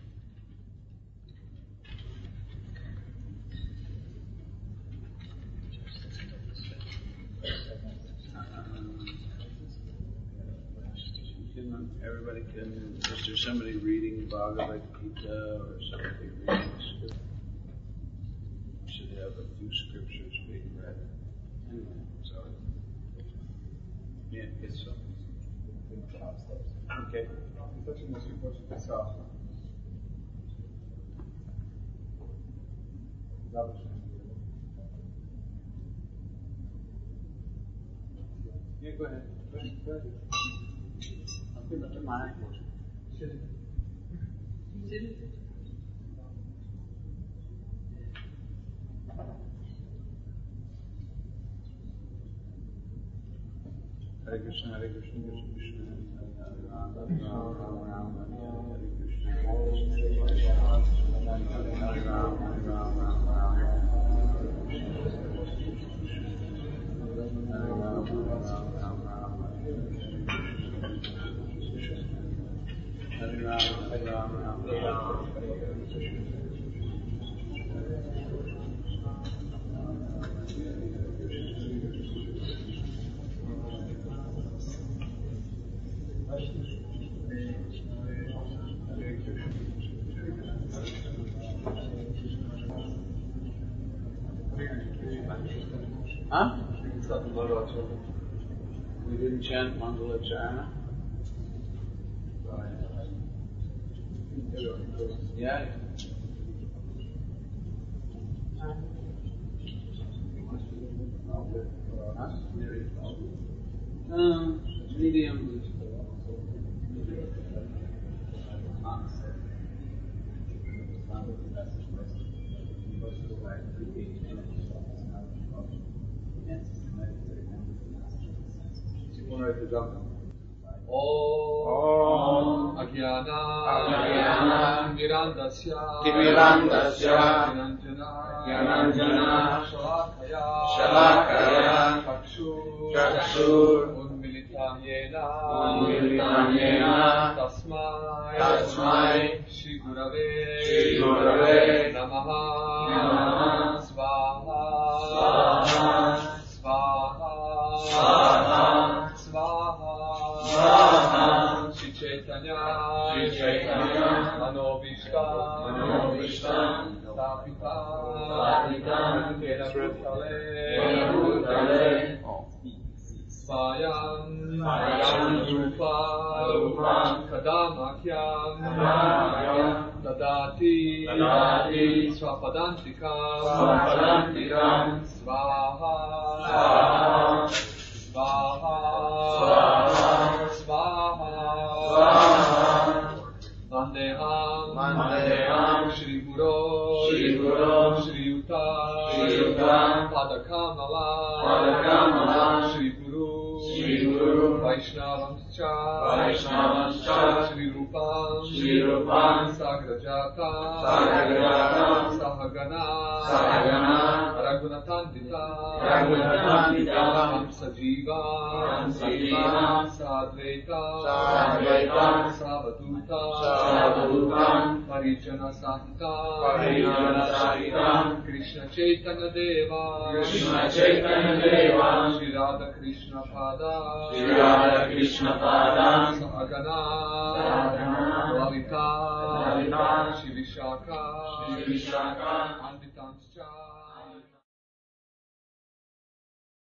Everybody can, is there somebody reading Bhagavad Gita or somebody reading scripture? We should have a few scriptures being read. Anyway, so. Yeah, it's so. Okay. Yeah, go ahead. Go ahead. Go ahead. Not mine. Hare Krishna, Hare Krishna, Krishna Krishna, Hare Rama, Rama Rama, Hare Krishna, Hare Krishna, Hare Rama, Rama Rama, Hare Rama, Hare Rama, Hare Rama, Hare Rama. Huh? We didn't chant Mangalacharna? Yeah. Huh? Um, medium. Om Agyana Mirandasya Timirandasya Gyananjana Shalakaya Shalakaya Chakshur Chakshur Unmilitam Yena Unmilitam Yena Tasmai Tasmai Shri Gurave Shri Gurave Namaha Namaha Svaha Svaha Svaha Svaha Svaha Svaha Shri Chaitanya Shri Chaitanya Manobishtam Manobishtam Stapitam Stapitam Tena Bhutale Tena Bhutale Svayam Svayam Rupa Rupa Kadamakyam Kadamakyam Dadati Dadati Swapadantikam Swapadantikam Svaha Svaha Svaha Svaha Svaha Svaha Vandeham Vandeham Shri Guru Shri Guru Shri Yuta Shri Yuta Padakamala Padakamala Shri Guru Shri Guru Vaishnavamscha Vaishnavamscha Shri Rupam Shri Rupam Sagrajata Sagrajata Sahagana Sahagana Raghunatandita Raghunatandita Hamsajiva Hamsajiva Sadvaita Sadvaita Savaduta Savaduta Parijana Sahita Parijana Sahita Krishna Chaitanya Deva Krishna Chaitanya Deva Shri Radha Krishna Pada Shri Radha Krishna Pada Sahagana Sahagana Lalita Lalita Shri Vishaka Shri Vishaka Anditan